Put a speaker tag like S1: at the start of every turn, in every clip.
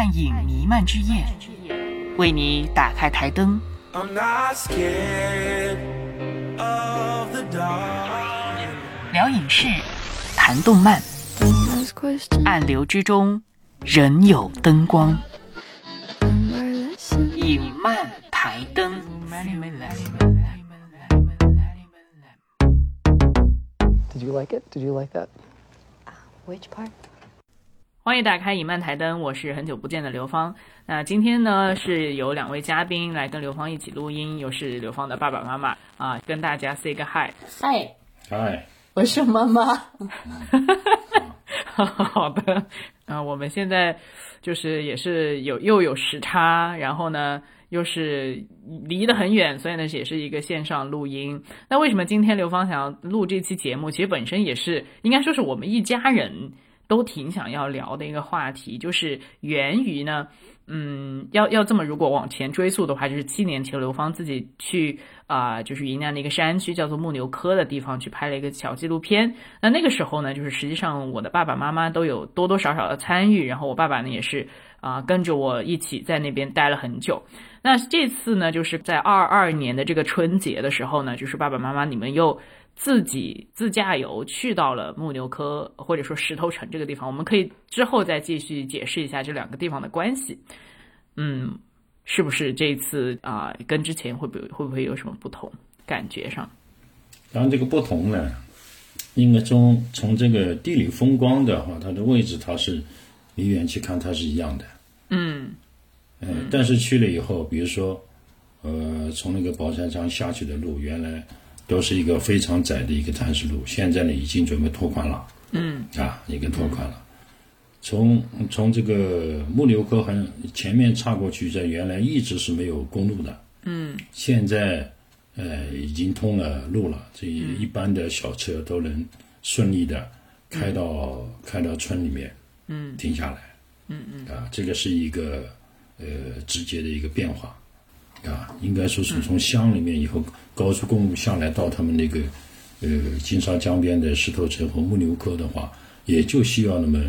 S1: 暗影弥漫之夜，为你打开台灯。
S2: I'm not scared of the dark.
S1: 聊影视，谈动漫，暗流之中仍有灯光。影漫台灯。
S3: Did you like it? Did you like that?
S4: Which part?
S1: 欢迎打开影漫台灯，我是很久不见的刘芳。那今天呢是有两位嘉宾来跟刘芳一起录音，又是刘芳的爸爸妈妈啊，跟大家 say 个 hi。
S4: 嗨，
S5: 嗨，
S4: 我是妈妈。
S1: 好的，我们现在就是也是又有时差，然后呢又是离得很远，所以呢也是一个线上录音。那为什么今天刘芳想要录这期节目？其实本身也是应该说是我们一家人都挺想要聊的一个话题，就是源于呢，要这么如果往前追溯的话，就是7年前刘芳自己去就是云南的一个山区叫做木牛科的地方去拍了一个小纪录片。那个时候呢，就是实际上我的爸爸妈妈都有多多少少的参与，然后我爸爸呢也是跟着我一起在那边待了很久。那这次呢，就是在22年的这个春节的时候呢，就是爸爸妈妈你们又自己自驾游去到了木牛科或者说石头城这个地方，我们可以之后再继续解释一下这两个地方的关系。是不是这一次跟之前会不会有什么不同感觉上？
S5: 当然这个不同呢，应该从这个地理风光的话，它的位置它是离远去看它是一样的。但是去了以后，比如说从那个宝山山下去的路，原来都是一个非常窄的一个滩石路，现在呢已经准备拓宽了。已经拓宽了。从这个木牛科前面插过去，这原来一直是没有公路的。现在已经通了路了，这一般的小车都能顺利的开到村里面，停下来。这个是一个直接的一个变化。应该说是从乡里面以后高速公路下来到他们那个金沙江边的石头城和木牛科的话，也就需要那么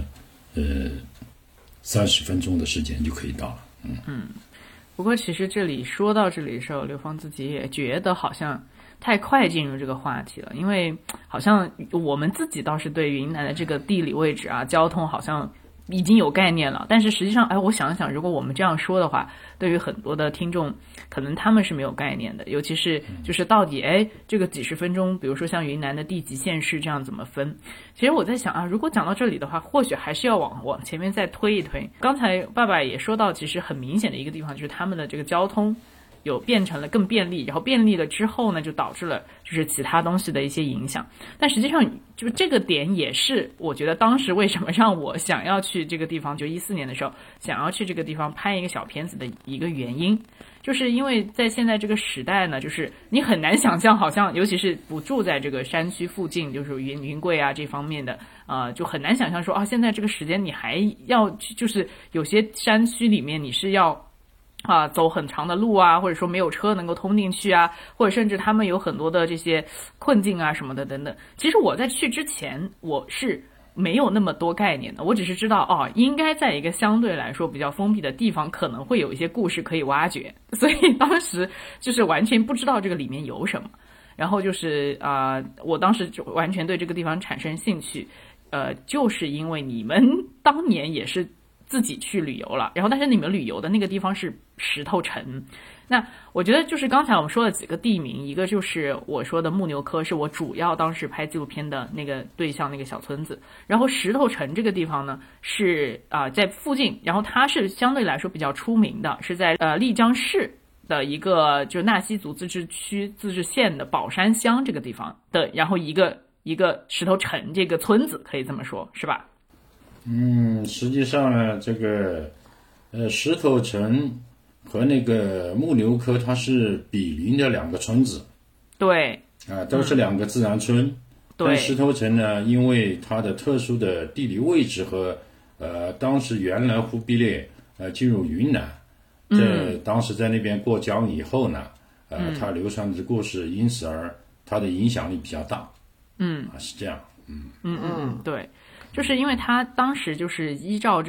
S5: 30分钟的时间就可以到了。
S1: 不过其实说到这里的时候，刘芳自己也觉得好像太快进入这个话题了，因为好像我们自己倒是对云南的这个地理位置交通好像已经有概念了，但是实际上我想想，如果我们这样说的话，对于很多的听众可能他们是没有概念的，尤其是就是到底这个几十分钟，比如说像云南的地级县市这样怎么分。其实我在想如果讲到这里的话，或许还是要往前面再推一推。刚才爸爸也说到，其实很明显的一个地方就是他们的这个交通有变成了更便利，然后便利了之后呢，就导致了就是其他东西的一些影响。但实际上就这个点也是我觉得当时为什么让我想要去这个地方，就14年的时候想要去这个地方拍一个小片子的一个原因，就是因为在现在这个时代呢，就是你很难想象，好像尤其是不住在这个山区附近，就是云贵这方面的就很难想象说现在这个时间你还要就是有些山区里面你是要走很长的路或者说没有车能够通进去或者甚至他们有很多的这些困境什么的等等。其实我在去之前我是没有那么多概念的，我只是知道应该在一个相对来说比较封闭的地方可能会有一些故事可以挖掘，所以当时就是完全不知道这个里面有什么。然后就是我当时就完全对这个地方产生兴趣，就是因为你们当年也是自己去旅游了，然后但是你们旅游的那个地方是石头城。那我觉得就是刚才我们说的几个地名，一个就是我说的木牛科，是我主要当时拍纪录片的那个对象那个小村子，然后石头城这个地方呢是在附近，然后它是相对来说比较出名的，是在丽江市的一个就纳西族自治区自治县的宝山乡这个地方的，然后一个石头城这个村子，可以这么说是吧？
S5: 实际上呢，这个石头城和那个木牛科它是比邻的两个村子。
S1: 对，
S5: 都是两个自然村。
S1: 对，
S5: 但石头城呢，因为它的特殊的地理位置和当时原来忽必烈进入云南，当时在那边过江以后呢，它流传的故事，因此而它的影响力比较大。是这样。
S1: 对。就是因为他当时就是依照这个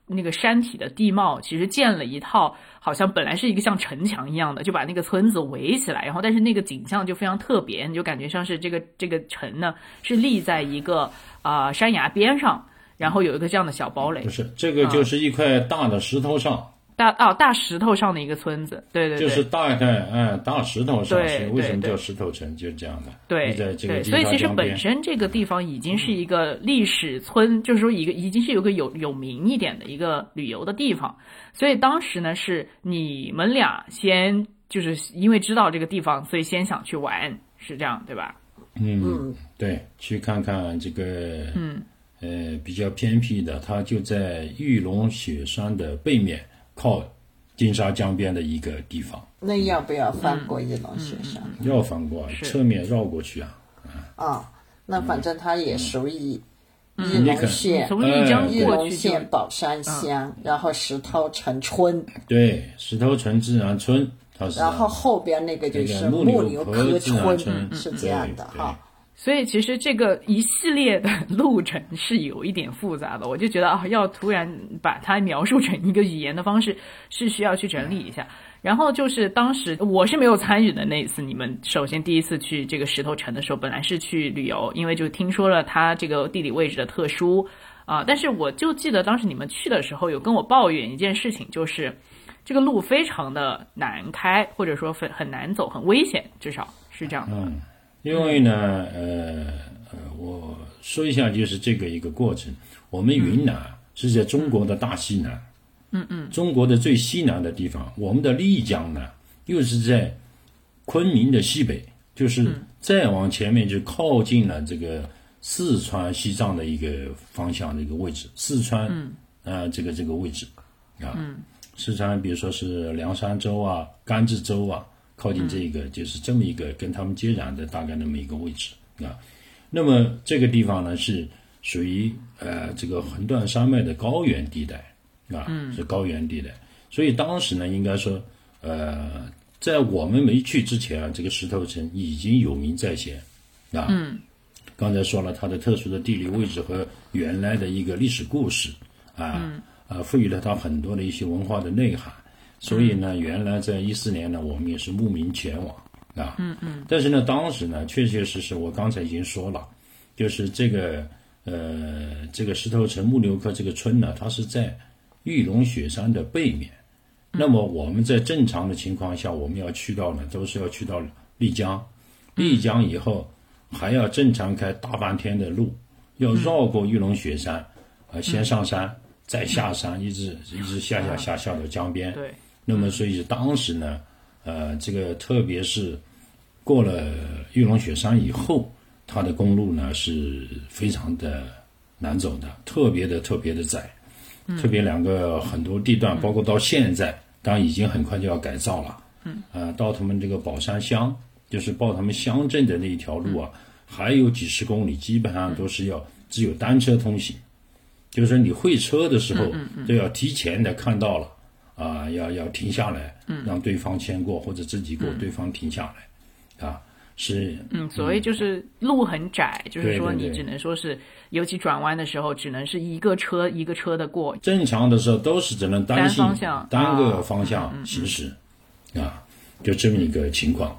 S1: 那个山体的地貌，其实建了一套好像本来是一个像城墙一样的，就把那个村子围起来，然后但是那个景象就非常特别，你就感觉像是这个城呢是立在一个山崖边上，然后有一个这样的小堡垒。
S5: 不是，这个就是一块大的石头上。
S1: 大石头上的一个村子，对，
S5: 就是大概大石头上，
S1: 对，
S5: 为什么叫石头城？就是这样的。
S1: 对，
S5: 在这个
S1: 所以其实本身这个地方已经是一个历史村，就是说已经是有个有名一点的一个旅游的地方。所以当时呢，是你们俩先就是因为知道这个地方，所以先想去玩，是这样对吧？
S5: 对，去看看这个比较偏僻的，它就在玉龙雪山的背面。靠金沙江边的一个地方，
S6: 那要不要翻过玉龙雪山？
S5: 要翻过，侧面绕过去啊。
S6: 那反正它也属于玉龙县，
S1: 从丽江
S6: 玉龙
S1: 过去
S6: 县宝山乡，然后石头城村，
S5: 对，石头城自然村，它是。
S6: 然后后边那个就是木牛科村，是这样的哈。
S1: 所以其实这个一系列的路程是有一点复杂的，我就觉得要突然把它描述成一个语言的方式是需要去整理一下。然后就是当时我是没有参与的那一次，你们首先第一次去这个石头城的时候，本来是去旅游，因为就听说了它这个地理位置的特殊但是我就记得当时你们去的时候有跟我抱怨一件事情，就是这个路非常的难开，或者说很难走，很危险，至少是这样的。
S5: 因为呢，我说一下，就是这个一个过程。我们云南是在中国的大西南，中国的最西南的地方。我们的丽江呢，又是在昆明的西北，就是再往前面就靠近了这个四川、西藏的一个方向的一个位置。四川，这个位置四川，比如说是凉山州啊、甘孜州啊。靠近这个就是这么一个跟他们接壤的大概那么一个位置那么这个地方呢是属于这个横断山脉的高原地带是高原地带，所以当时呢应该说在我们没去之前这个石头城已经有名在先刚才说了它的特殊的地理位置和原来的一个历史故事赋予了它很多的一些文化的内涵。所以呢，原来在14年呢，我们也是慕名前往但是呢，当时呢，确确实实我刚才已经说了，就是这个石头城木牛科这个村呢，它是在玉龙雪山的背面。那么我们在正常的情况下，我们要去到呢，都是要去到丽江，丽江以后还要正常开大半天的路，要绕过玉龙雪山先上山，再下山，一直下到江边。
S1: 对。
S5: 那么所以当时呢这个特别是过了玉龙雪山以后，它的公路呢是非常的难走的，特别的窄，特别两个很多地段包括到现在当然已经很快就要改造了到他们这个宝山乡，就是报他们乡镇的那一条路还有几十公里基本上都是只有单车通行，就是说你会车的时候都要提前的看到了要停下来，让对方先过或者自己过，对方停下来是
S1: 所谓就是路很窄，就是说你只能说是尤其转弯的时候只能是一个车一个车的过，
S5: 正常的时候都是只能单个方向行驶就这么一个情况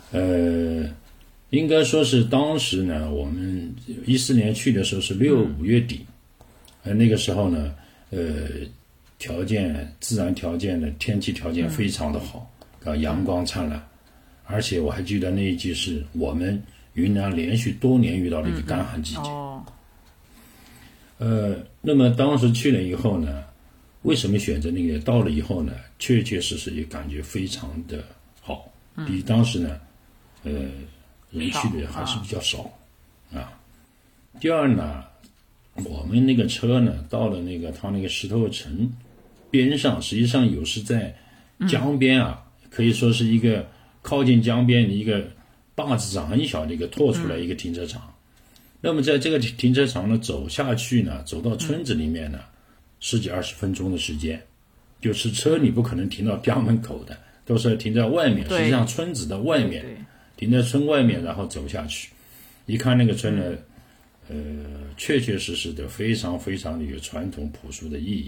S5: 应该说是当时呢我们14年去的时候是6、5月底那个时候呢自然条件的天气条件非常的好阳光灿烂，而且我还记得那一季是我们云南连续多年遇到了一个干旱季节那么当时去了以后呢，为什么选择那个到了以后呢，确确实实也感觉非常的好比当时呢人去的还是比较少第二呢，我们那个车呢到了它那个石头城边上，实际上有是在江边可以说是一个靠近江边的一个坝子上很小的一个拓出来一个停车场那么在这个停车场呢走下去呢，走到村子里面呢10几20分钟的时间，就是车你不可能停到家门口的，都是停在外面，实际上村子的外面停在村外面然后走下去，一看那个村呢确确实实的非常非常的有传统朴素的意义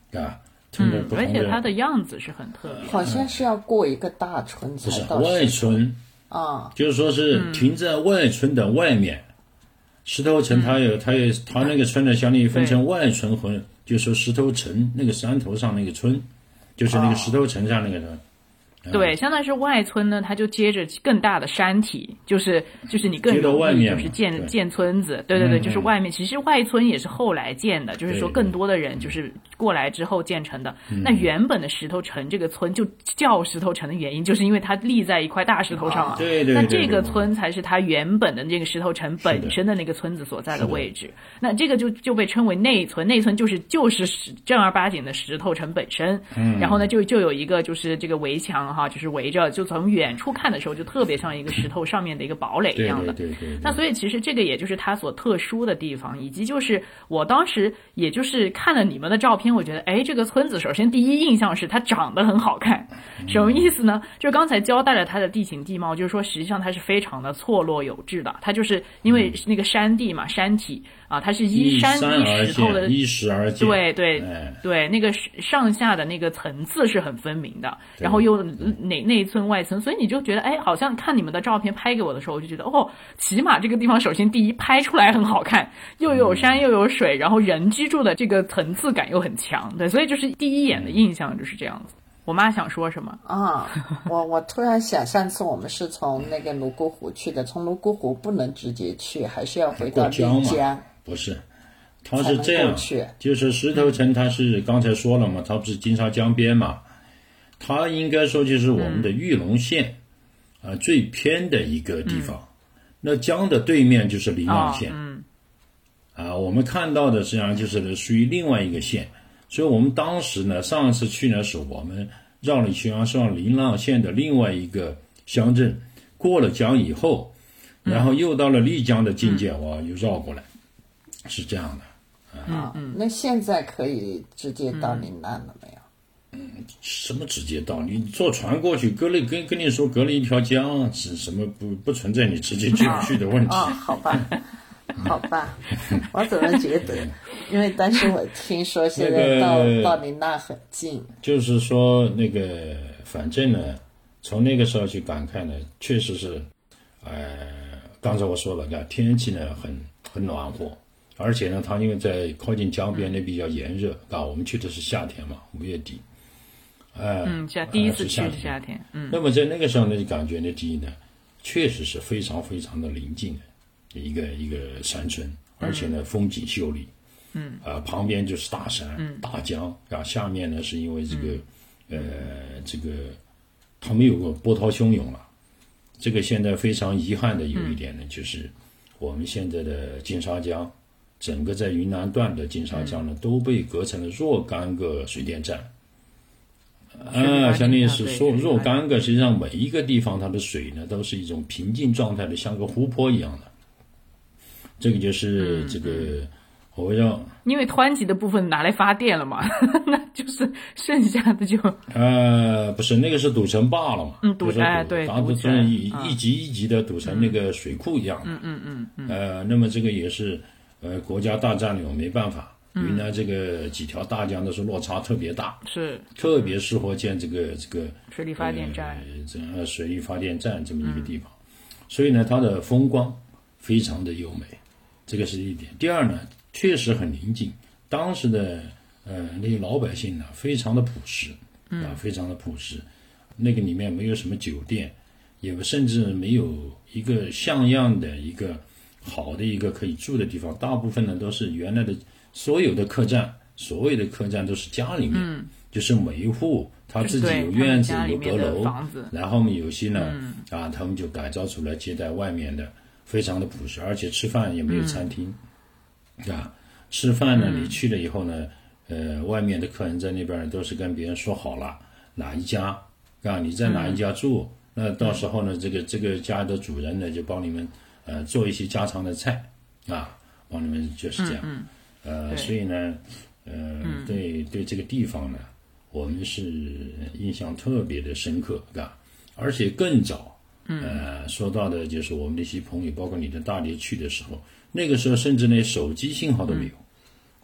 S5: 啊，从这不同的，
S1: 而且它的样子是很特别的，
S6: 好像是要过一个大村才
S5: 不是
S6: 到
S5: 外村
S6: 啊，
S5: 就是说是停在外村的外面。石头城它那个村呢，相当于分成外村和，就是说石头城那个山头上那个村，就是那个石头城上那个村。
S1: 对，相当于是外村呢，它就接着更大的山体，就是你更容易就是建村子，对，就是外面。其实外村也是后来建的，就是说更多的人就是过来之后建成的。那原本的石头城这个村就叫石头城的原因，就是因为它立在一块大石头上嘛。
S5: 对，
S1: 那这个村才是它原本的那个石头城本身的那个村子所在的位置。那这个就被称为内村，内村就是正儿八经的石头城本身。然后呢，就有一个就是这个围墙。就是围着，就从远处看的时候，就特别像一个石头上面的一个堡垒一样的。
S5: 对。
S1: 那所以其实这个也就是它所特殊的地方，以及就是我当时也就是看了你们的照片，我觉得，这个村子首先第一印象是它长得很好看。什么意思呢？就刚才交代了它的地形地貌，就是说实际上它是非常的错落有致的。它就是因为那个山地嘛，山体啊，它是依山依石头的，
S5: 依石而建。
S1: 对，那个上下的那个层次是很分明的，然后又内村外村，所以你就觉得好像看你们的照片拍给我的时候，我就觉得起码这个地方首先第一拍出来很好看，又有山又有水，然后人居住的这个层次感又很强，对，所以就是第一眼的印象就是这样子。我妈想说什么
S6: 啊？我突然想，上次我们是从那个泸沽湖去的，从泸沽湖不能直接去，还是要回到丽江？
S5: 不是，它是这样，就是石头城，它是刚才说了嘛，它不是金沙江边嘛，它应该说就是我们的玉龙县最偏的一个地方。那江的对面就是临浪县，我们看到的实际上就是属于另外一个县。所以我们当时呢，上次去呢是我们绕了一圈，上临浪县的另外一个乡镇，过了江以后，然后又到了丽江的境界，又绕过来，是这样的。
S6: 那现在可以直接到临浪了没有？
S5: 什么直接到？你坐船过去，跟你说隔了一条江，是什么不存在你直接去不去的问题。
S6: 好吧。好吧，我怎么觉得？因为当时我听说现在到临浪很近，
S5: 就是说那个，反正呢，从那个时候去感慨呢，确实是，刚才我说了，天气呢很暖和，而且呢，它因为在靠近江边呢比较炎热，我们去的是夏天嘛，5月底，
S1: 第一次去是夏天，
S5: 那么在那个时候呢，就感觉呢，第一呢，确实是非常非常的宁静的。一个山村，而且呢风景秀丽，旁边就是大山、大江，然后下面呢是因为这个它没有过波涛汹涌了。这个现在非常遗憾的有一点呢，就是我们现在的金沙江，整个在云南段的金沙江呢都被隔成了若干个水电站。相当于是说若干个，实际上每一个地方它的水呢都是一种平静状态的，像个湖泊一样的。这个就是这个，我要
S1: 因为湍急的部分拿来发电了嘛，那就是剩下的就
S5: 不是那个是堵成坝了嘛，
S1: 对，
S5: 堵成一级一级的堵成那个水库一样的，那么这个也是国家大战略没办法，云南这个几条大江都是落差特别大，
S1: 是
S5: 特别适合建这个
S1: 水力发电站，
S5: 水力发电站这么一个地方，所以呢，它的风光非常的优美。这个是一点。第二呢，确实很宁静。当时的那些老百姓呢，非常的朴实非常的朴实。那个里面没有什么酒店，也甚至没有一个像样的一个好的一个可以住的地方。大部分呢都是原来的所有的客栈，所谓的客栈都是家里面，就是每一户他自己有院子有阁楼，然后有些呢他们就改造出来接待外面的。非常的朴实，而且吃饭也没有餐厅，吃饭呢，你去了以后呢，外面的客人在那边都是跟别人说好了哪一家，你在哪一家住，那到时候呢，这个家的主人呢就帮你们做一些家常的菜帮你们就是这样，所以呢，对这个地方呢，我们是印象特别的深刻，而且更早。说到的就是我们的一些朋友，包括你的大爹去的时候，那个时候甚至连手机信号都没有，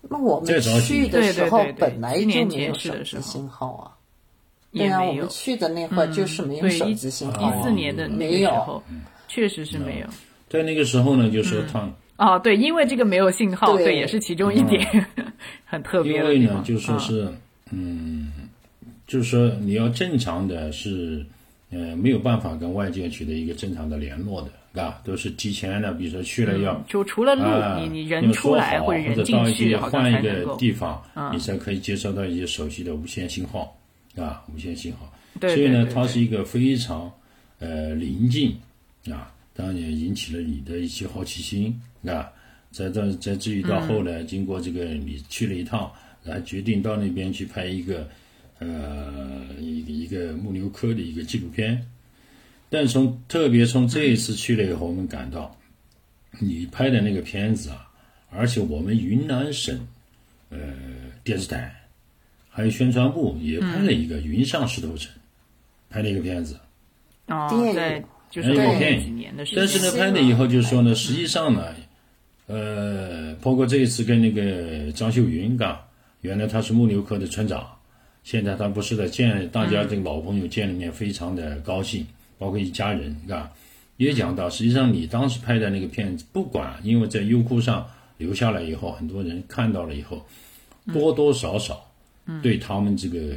S6: 那我们去的时候本来就没有手机信号啊。对啊，我们去的那会儿就是没有手机信号。
S1: 14年的那个时候，确实是没有。
S5: 在那个时候呢，就说他
S1: 对，因为这个没有信号，对，也是其中一点很特别的地方。
S5: 因为呢，就说是就是说你要正常的是没有办法跟外界取得一个正常的联络的，啊，都是提前的，比如说去了要
S1: 就除了路，你人出来或者人进去，
S5: 好像换一个地方，你才可以接收到一些手机的无线信号。无线信号，
S1: 对，
S5: 所以呢，它是一个非常临近当然也引起了你的一些好奇心再至于到后来，经过这个你去了一趟，然后决定到那边去拍一个一个木牛科的一个纪录片。但特别从这一次去了以后，我们感到你拍的那个片子而且我们云南省电视台还有宣传部也拍了一个云上石头城，拍了一个片子。
S1: 对，就是后面几年的事情。
S5: 但是呢，拍了以后就是说呢，实际上呢，包括这一次跟那个张秀云原来他是木牛科的村长，现在他不是大家这个老朋友见了面，非常的高兴，包括一家人也讲到，实际上你当时拍的那个片子，不管因为在优酷上留下来以后，很多人看到了以后，多多少少对他们这个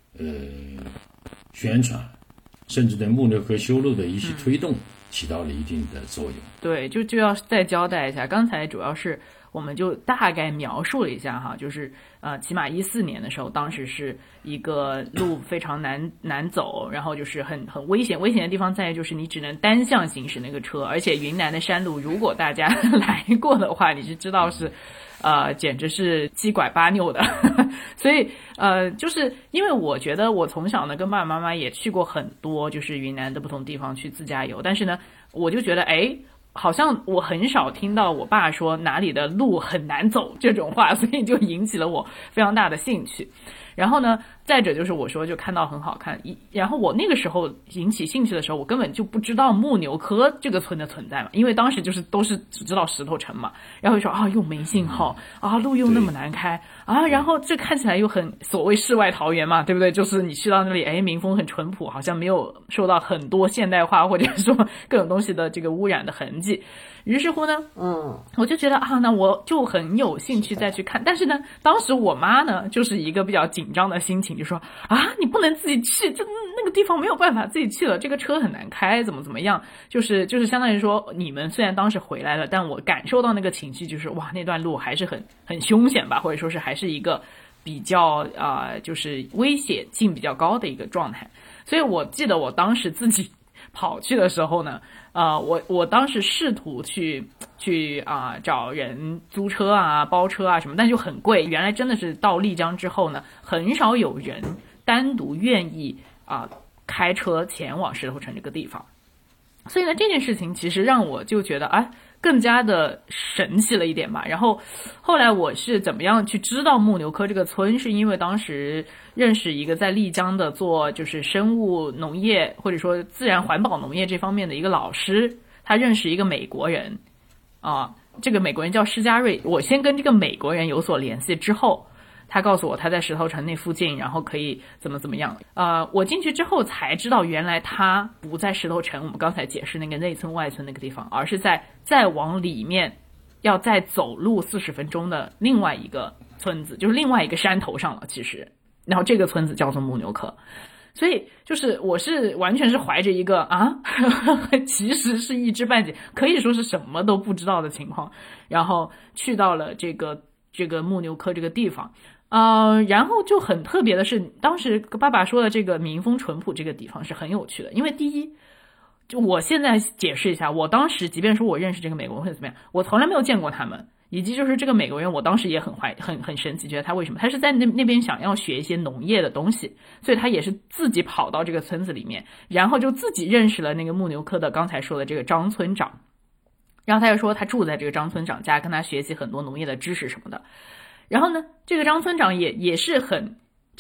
S5: 宣传，甚至对木牛科修路的一些推动起到了一定的作用。
S1: 对，就要再交代一下，刚才主要是我们就大概描述了一下就是起码14年的时候，当时是一个路非常难走，然后就是很危险的地方在于就是你只能单向行驶那个车，而且云南的山路如果大家来过的话，你是知道是简直是七拐八扭的所以就是因为我觉得我从小呢跟爸爸妈妈也去过很多就是云南的不同地方去自驾游，但是呢我就觉得好像我很少听到我爸说哪里的路很难走这种话，所以就引起了我非常大的兴趣。然后呢，再者就是我说就看到很好看，然后我那个时候引起兴趣的时候，我根本就不知道木牛科这个村的存在嘛，因为当时都是只知道石头城嘛，然后就说又没信号路又那么难开然后这看起来又很所谓世外桃源嘛，对不对？就是你去到那里民风很淳朴，好像没有受到很多现代化或者说各种东西的这个污染的痕迹。于是乎呢我就觉得那我就很有兴趣再去看，但是呢当时我妈呢就是一个比较紧张的心情，就说你不能自己去，就那个地方没有办法自己去了，这个车很难开，怎么样，就是相当于说你们虽然当时回来了，但我感受到那个情绪就是那段路还是很凶险吧，或者说是还是一个比较就是危险性比较高的一个状态。所以我记得我当时自己跑去的时候呢我当时试图去找人租车包车什么，但就很贵。原来真的是到丽江之后呢，很少有人单独愿意开车前往石头城这个地方。所以呢，这件事情其实让我就觉得更加的神奇了一点吧。然后后来我是怎么样去知道木牛科这个村，是因为当时认识一个在丽江的做就是生物农业或者说自然环保农业这方面的一个老师，他认识一个美国人这个美国人叫施嘉瑞。我先跟这个美国人有所联系之后，他告诉我他在石头城那附近，然后可以怎么样我进去之后才知道，原来他不在石头城我们刚才解释那个内村外村那个地方，而是再往里面要再走路40分钟的另外一个村子，就是另外一个山头上了其实。然后这个村子叫做木牛科。所以就是我是完全是怀着一个其实是一知半解，可以说是什么都不知道的情况，然后去到了这个木牛科这个地方然后就很特别的是，当时爸爸说的这个民风淳朴这个地方是很有趣的。因为第一，就我现在解释一下，我当时即便说我认识这个美国人或者怎么样，我从来没有见过他们，以及就是这个美国人我当时也很神奇，觉得他为什么他是在那边想要学一些农业的东西，所以他也是自己跑到这个村子里面，然后就自己认识了那个木牛科的刚才说的这个张村长，然后他又说他住在这个张村长家，跟他学习很多农业的知识什么的。然后呢，这个张村长也是很就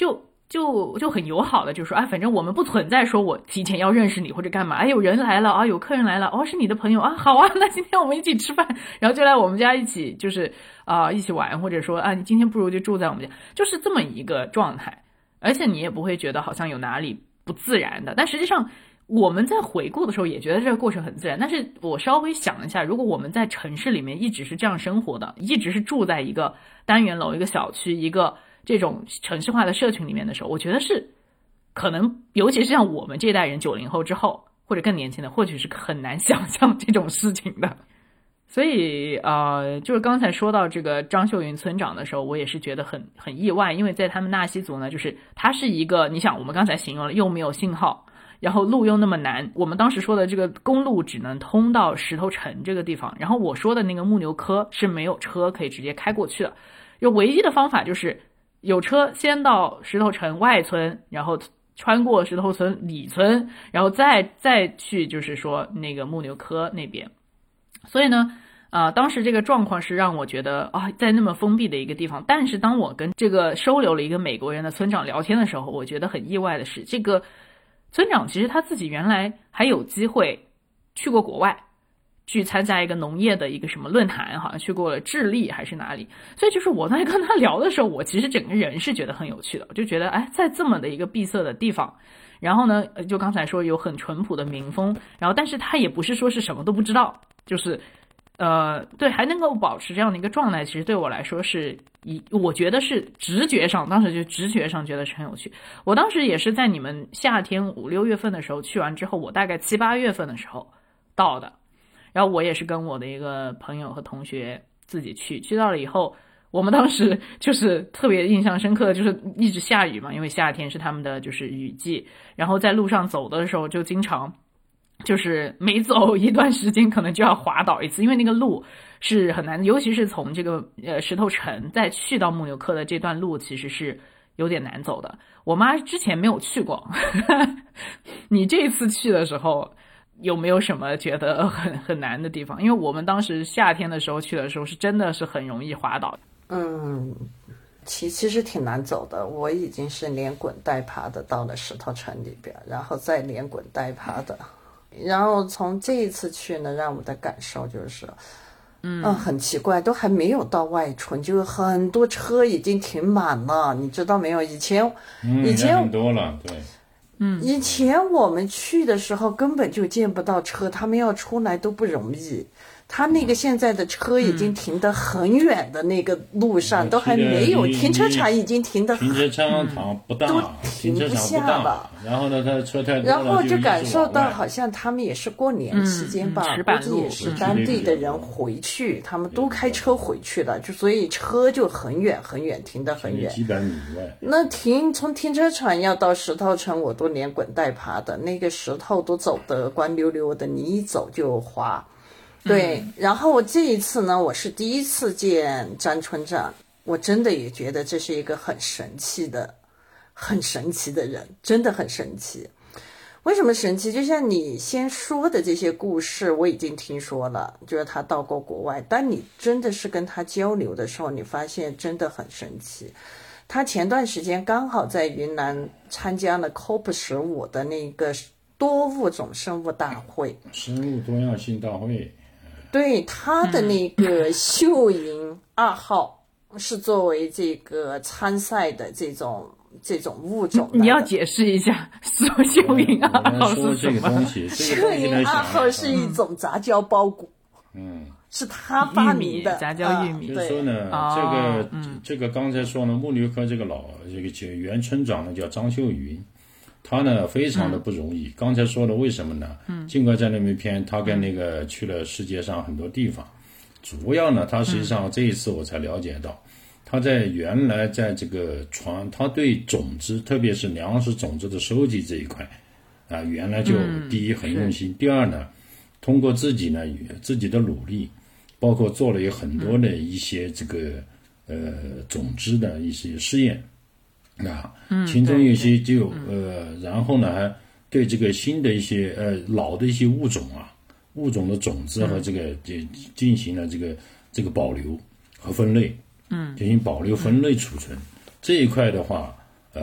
S1: 就很友好的就说啊，反正我们不存在说我提前要认识你或者干嘛，哎，有人来了啊，有客人来了，哦，是你的朋友啊，好啊，那今天我们一起吃饭，然后就来我们家一起就是一起玩，或者说啊，你今天不如就住在我们家，就是这么一个状态，而且你也不会觉得好像有哪里不自然的，但实际上我们在回顾的时候也觉得这个过程很自然，但是我稍微想一下，如果我们在城市里面一直是这样生活的，一直是住在一个单元楼、一个小区、一个这种城市化的社群里面的时候，我觉得是可能，尤其是像我们这代人90后之后或者更年轻的，或许是很难想象这种事情的。所以就是刚才说到这个张秀云村长的时候，我也是觉得很意外，因为在他们纳西族呢，就是它是一个，你想我们刚才形容了又没有信号，然后路又那么难，我们当时说的这个公路只能通到石头城这个地方，然后我说的那个木牛科是没有车可以直接开过去的，就唯一的方法就是有车先到石头城外村，然后穿过石头村里村，然后再去就是说那个木牛科那边。所以呢当时这个状况是让我觉得在那么封闭的一个地方，但是当我跟这个收留了一个美国人的村长聊天的时候，我觉得很意外的是，这个村长其实他自己原来还有机会去过国外，去参加一个农业的一个什么论坛，好像去过了智利还是哪里，所以就是我在跟他聊的时候，我其实整个人是觉得很有趣的，我就觉得在这么的一个闭塞的地方，然后呢就刚才说有很淳朴的民风，然后但是他也不是说是什么都不知道，就是对，还能够保持这样的一个状态，其实对我来说是我觉得是直觉上，当时就直觉上觉得是很有趣。我当时也是在你们夏天5、6月份的时候去完之后，我大概7、8月份的时候到的，然后我也是跟我的一个朋友和同学自己去到了以后，我们当时就是特别印象深刻的就是一直下雨嘛，因为夏天是他们的就是雨季，然后在路上走的时候就经常就是每走一段时间可能就要滑倒一次，因为那个路是很难，尤其是从这个石头城再去到木牛科的这段路其实是有点难走的。我妈之前没有去过你这次去的时候有没有什么觉得很难的地方？因为我们当时夏天的时候去的时候是真的是很容易滑倒。
S6: 其实挺难走的，我已经是连滚带爬的到了石头城里边，然后再连滚带爬的，然后从这一次去呢，让我的感受就是很奇怪，都还没有到外村，就很多车已经停满了，你知道没有？以前
S5: 很多了，对。
S6: 以前我们去的时候根本就见不到车，他们要出来都不容易。他那个现在的车已经停得很远的那个路上，都还没有停车场，已经停得
S5: 停车场不大，
S6: 都停不下了。
S5: 然后呢，他车太多了，
S6: 然后就感受到好像他们也是过年期间吧，估计也是当地的人回去，他们都开车回去了，就所以车就很远很远，停得很远，
S5: 几百米以外。
S6: 那从停车场要到石头城，我都连滚带爬的，那个石头都走得光溜溜的，你一走就滑。对，然后这一次呢，我是第一次见张村长，我真的也觉得这是一个很神奇的人，真的很神奇。为什么神奇？就像你先说的这些故事，我已经听说了，就是他到过国外，但你真的是跟他交流的时候，你发现真的很神奇。他前段时间刚好在云南参加了 COP15的那个多物种生物大会，
S5: 生物多样性大会。
S6: 对，他的那个秀营2号是作为这个参赛的这种物种。
S1: 你要解释一下秀营2号是什么？
S6: 秀营2号是一种杂交包谷，是他发明的
S1: 杂交玉米。
S5: 就是说呢，这个刚才说呢，木牛科这个原村长呢叫张秀云。他呢非常的不容易，刚才说了为什么呢？尽管在那边偏，他跟那个去了世界上很多地方，主要呢，他实际上这一次我才了解到，他在原来在这个他对种子，特别是粮食种子的收集这一块原来就第一很用心，第二呢，通过自己的努力，包括做了有很多的一些这个种子的一些试验。其中有些就然后呢还对这个新的一些老的一些物种的种子和这个进行了这个保留和分类，进行保留分类储存这一块的话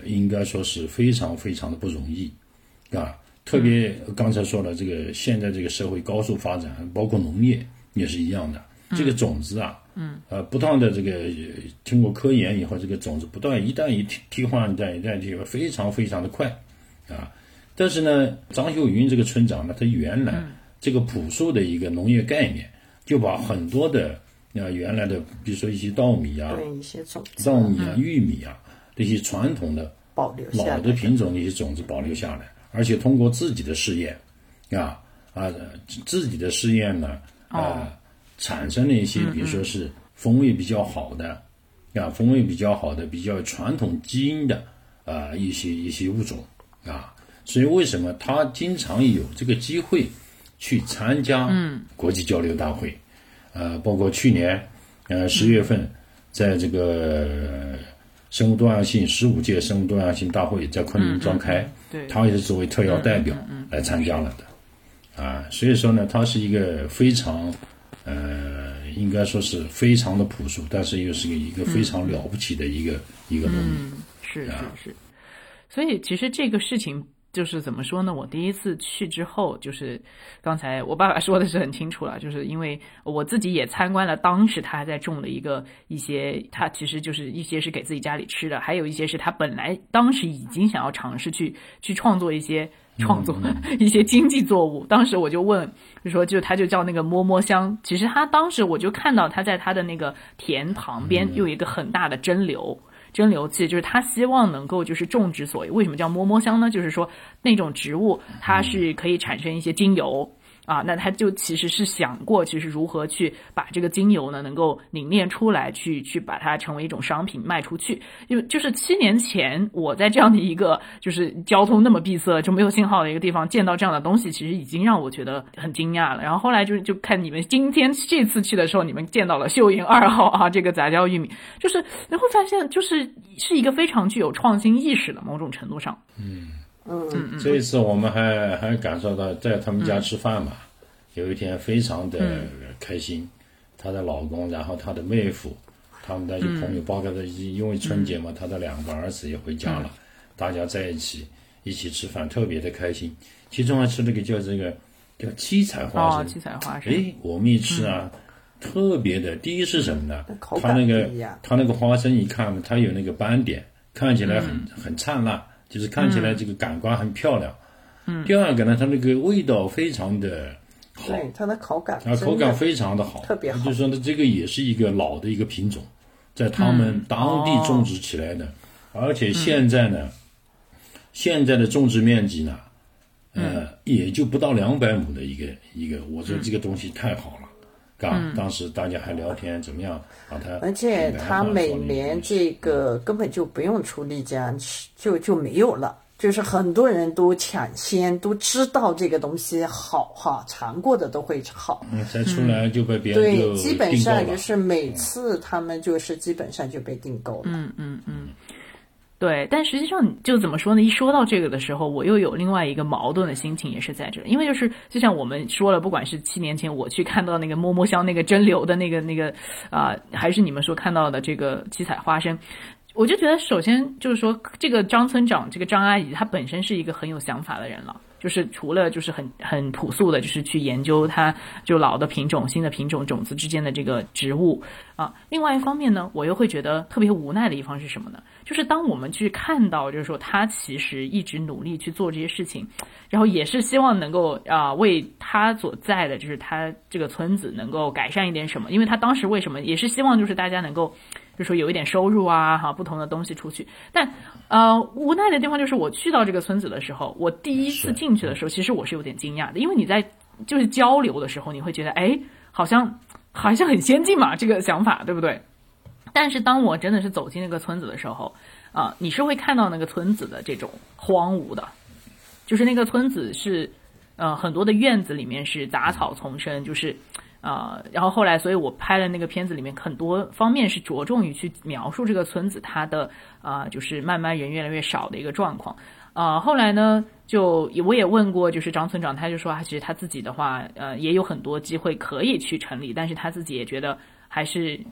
S5: 应该说是非常非常的不容易啊。特别刚才说了，这个现在这个社会高速发展，包括农业也是一样的。这个种子啊，不断的这个经过科研以后，这个种子不断一代一替换，一代一代替换，非常非常的快啊。但是呢，张秀云这个村长呢，他原来这个朴素的一个农业概念，就把很多的原来的，比如说一些稻米啊、
S6: 对一些种子
S5: 稻米啊、玉米啊这些传统的
S6: 保留下来
S5: 老的品种的一些种子保留下来，而且通过自己的试验自己的试验呢产生了一些比如说是风味比较好的风味比较好的比较传统基因的一些物种所以为什么他经常有这个机会去参加国际交流大会包括去年10月份在这个生物多样性15届生物多样性大会在昆明召开，他也是作为特邀代表来参加了的所以说呢，他是一个非常应该说是非常的朴素，但是又是一个非常了不起的一个农民，
S1: 是。所以其实这个事情就是怎么说呢？我第一次去之后，就是刚才我爸爸说的是很清楚了，就是因为我自己也参观了当时他还在种的一些，他其实就是一些是给自己家里吃的，还有一些是他本来当时已经想要尝试去创作一些经济作物。当时我就问，他就叫那个摸摸香。其实他当时我就看到他在他的那个田旁边有一个很大的蒸馏器，就是他希望能够就是种植为什么叫摸摸香呢？就是说那种植物它是可以产生一些精油那他就其实是想过其实如何去把这个精油呢能够凝练出来，去把它成为一种商品卖出去。因为就是7年前我在这样的一个就是交通那么闭塞就没有信号的一个地方见到这样的东西，其实已经让我觉得很惊讶了。然后后来就看你们今天这次去的时候，你们见到了秀英2号这个杂交玉米，就是你会发现是一个非常具有创新意识的某种程度上。
S5: 这一次我们还感受到在他们家吃饭嘛，有一天非常的开心，她的老公，然后她的妹夫，他们的一些朋友，包括因为春节嘛，他的2个儿子也回家了，大家在一起吃饭，特别的开心。其中还吃了个叫七彩花生，
S1: 七彩花生，
S5: 我们一吃特别的，第一是什么呢？
S6: 它
S5: 那个花生一看，它有那个斑点，看起来很灿烂。就是看起来这个感官很漂亮。第二个呢，它那个味道非常的好，
S6: 对它的口感
S5: 非常的好，
S6: 特别好。
S5: 就是说呢，这个也是一个老的一个品种，在他们当地种植起来的，而且现在呢，现在的种植面积呢，也就不到200亩的一个，我说这个东西太好了。当时大家还聊天怎么样把它，
S6: 而且它每年这个根本就不用出力价，就没有了，就是很多人都抢先都知道这个东西好尝过的都会好，
S5: 再出来就被别人
S6: 对，基本上就是每次他们就是基本上就被订购了。
S1: 对，但实际上就怎么说呢？一说到这个的时候，我又有另外一个矛盾的心情，也是在这里，因为就像我们说了，不管是7年前我去看到那个摸摸香那个蒸馏的那个还是你们说看到的这个七彩花生，我就觉得首先就是说，这个张村长这个张阿姨她本身是一个很有想法的人了。就是除了就是很朴素的，就是去研究它就老的品种、新的品种种子之间的这个植物另外一方面呢，我又会觉得特别无奈的一方是什么呢？就是当我们去看到，就是说他其实一直努力去做这些事情，然后也是希望能够为他所在的就是他这个村子能够改善一点什么，因为他当时为什么也是希望就是大家能够就是说有一点收入不同的东西出去，但无奈的地方就是我去到这个村子的时候，我第一次进去的时候，其实我是有点惊讶的，因为你在就是交流的时候，你会觉得好像很先进嘛，这个想法对不对？但是当我真的是走进那个村子的时候你是会看到那个村子的这种荒芜的，就是那个村子是很多的院子里面是杂草丛生，就是然后后来所以我拍了那个片子里面很多方面是着重于去描述这个村子它的就是慢慢人越来越少的一个状况。后来呢我也问过就是张村长，他就说其实他自己的话也有很多机会可以去成立，但是他自己也觉得还是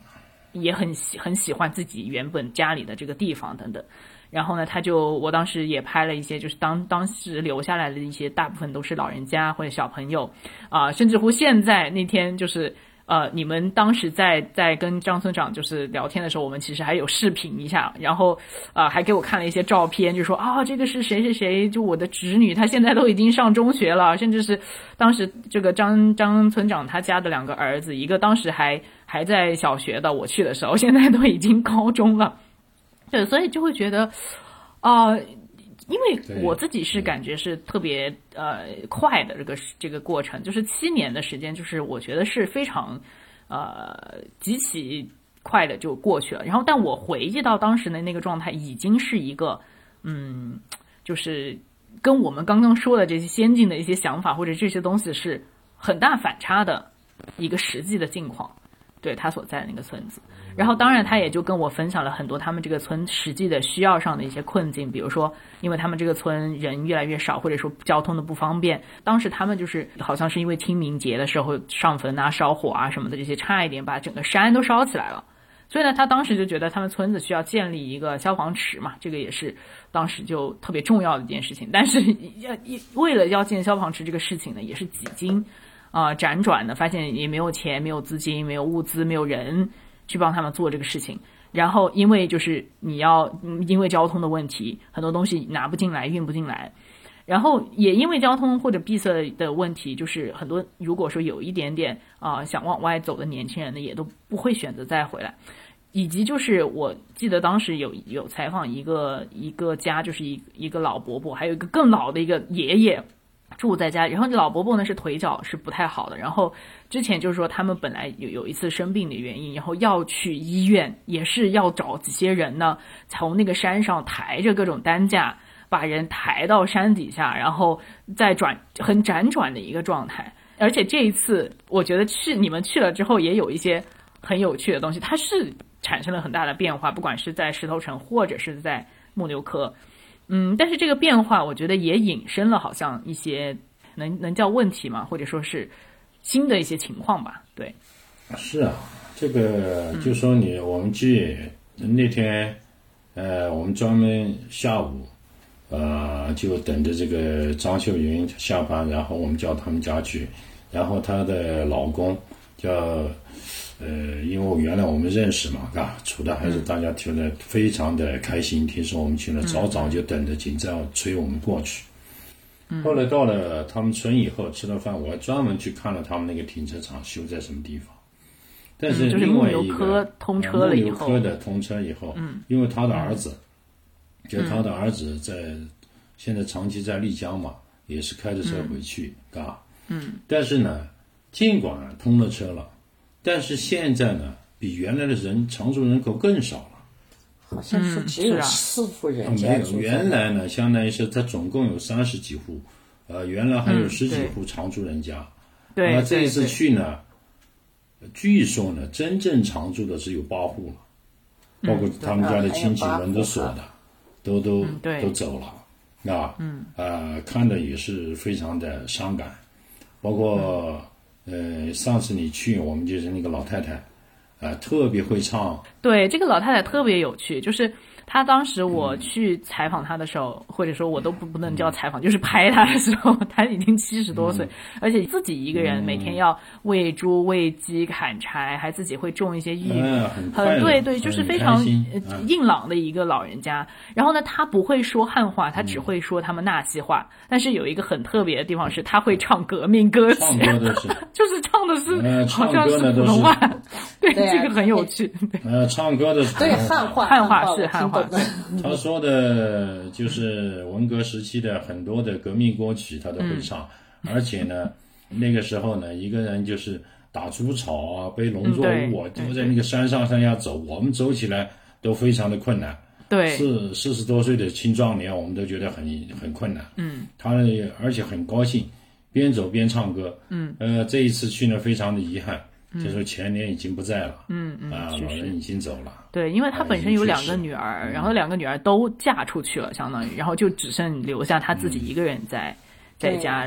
S1: 也很喜欢自己原本家里的这个地方等等。然后呢，我当时也拍了一些，就是当时留下来的一些，大部分都是老人家或者小朋友甚至乎现在那天就是你们当时在跟张村长就是聊天的时候，我们其实还有视频一下，然后还给我看了一些照片，就说这个是谁谁谁，就我的侄女，她现在都已经上中学了，甚至是当时这个张村长他家的2个儿子，一个当时还在小学的，我去的时候，现在都已经高中了。对，所以就会觉得因为我自己是感觉是特别快的这个过程，就是7年的时间，就是我觉得是非常极其快的就过去了。然后但我回忆到当时的那个状态，已经是一个就是跟我们刚刚说的这些先进的一些想法或者这些东西是很大反差的一个实际的境况。对他所在的那个村子，然后当然他也就跟我分享了很多他们这个村实际的需要上的一些困境，比如说因为他们这个村人越来越少，或者说交通的不方便，当时他们就是好像是因为清明节的时候上坟啊烧火啊什么的，这些差一点把整个山都烧起来了，所以呢他当时就觉得他们村子需要建立一个消防池嘛，这个也是当时就特别重要的一件事情。但是为了要建消防池这个事情呢，也是几经辗转的，发现也没有钱，没有资金，没有物资，没有人去帮他们做这个事情。然后因为就是因为交通的问题，很多东西拿不进来，运不进来。然后也因为交通或者闭塞的问题，就是很多如果说有一点点想往外走的年轻人呢，也都不会选择再回来。以及就是我记得当时有采访一个家，就是一个老伯伯，还有一个更老的一个爷爷住在家，然后老伯伯呢是腿脚是不太好的，然后之前就是说他们本来有一次生病的原因，然后要去医院，也是要找几些人呢从那个山上抬着各种担架把人抬到山底下，然后再很辗转的一个状态。而且这一次我觉得你们去了之后也有一些很有趣的东西，它是产生了很大的变化，不管是在石头城或者是在木牛科。但是这个变化我觉得也引申了好像一些能叫问题吗，或者说是新的一些情况吧。对，
S5: 是啊，这个就说我们去那天我们专门下午就等着这个张秀云下班，然后我们叫他们家去，然后她的老公叫因为原来我们认识嘛，处的还是大家觉得非常的开心，听说我们去了，早就等着紧张催我们过去。后来到了他们村以后吃了饭，我还专门去看了他们那个停车场修在什么地方。但是另外一个
S1: 就是木牛科通车了以后，
S5: 木牛科的通车以后，因为他的儿子，就他的儿子现在长期在丽江嘛，也是开着车回去，但是呢，尽管通了车了，但是现在呢，比原来的常住人口更少了。
S6: 好像是只有4户人家
S5: 没有，原来呢，相当于是它总共有30几户，原来还有10几户常住人家。
S1: 对，
S5: 这一次去呢，据说呢，真正常住的只有8户了，包括他们家的亲戚门都锁的，都走了，看的也是非常的伤感。包括上次你去，我们就是那个老太太。特别会唱。
S1: 对，这个老太太特别有趣，就是她当时我去采访她的时候，或者说我都不能叫采访，就是拍她的时候，她已经70多岁，而且自己一个人每天要喂猪喂鸡砍柴，还自己会种一些玉米，对，就是非常硬朗的一个老人家。然后呢，她不会说汉话，她只会说他们纳西话，但是有一个很特别的地方是，她会唱革命歌曲，就是唱的是好像是普通话，对，这个很有趣。
S5: 唱歌的
S6: 对汉话
S1: 是汉话。
S5: 他说的就是文革时期的很多的革命歌曲，他都会唱。而且呢，那个时候呢，一个人就是打猪草啊，背农作物啊，都在那个山上下走，我们走起来都非常的困难。
S1: 对
S5: ，40多岁的青壮年，我们都觉得很困难。他而且很高兴，边走边唱歌。这一次去呢，非常的遗憾。就是前年已经不在了，老人已经走了。
S1: 对，因为他本身有2个女儿，然后2个女儿都嫁出去了，相当于，然后就只剩留下他自己一个人在家里。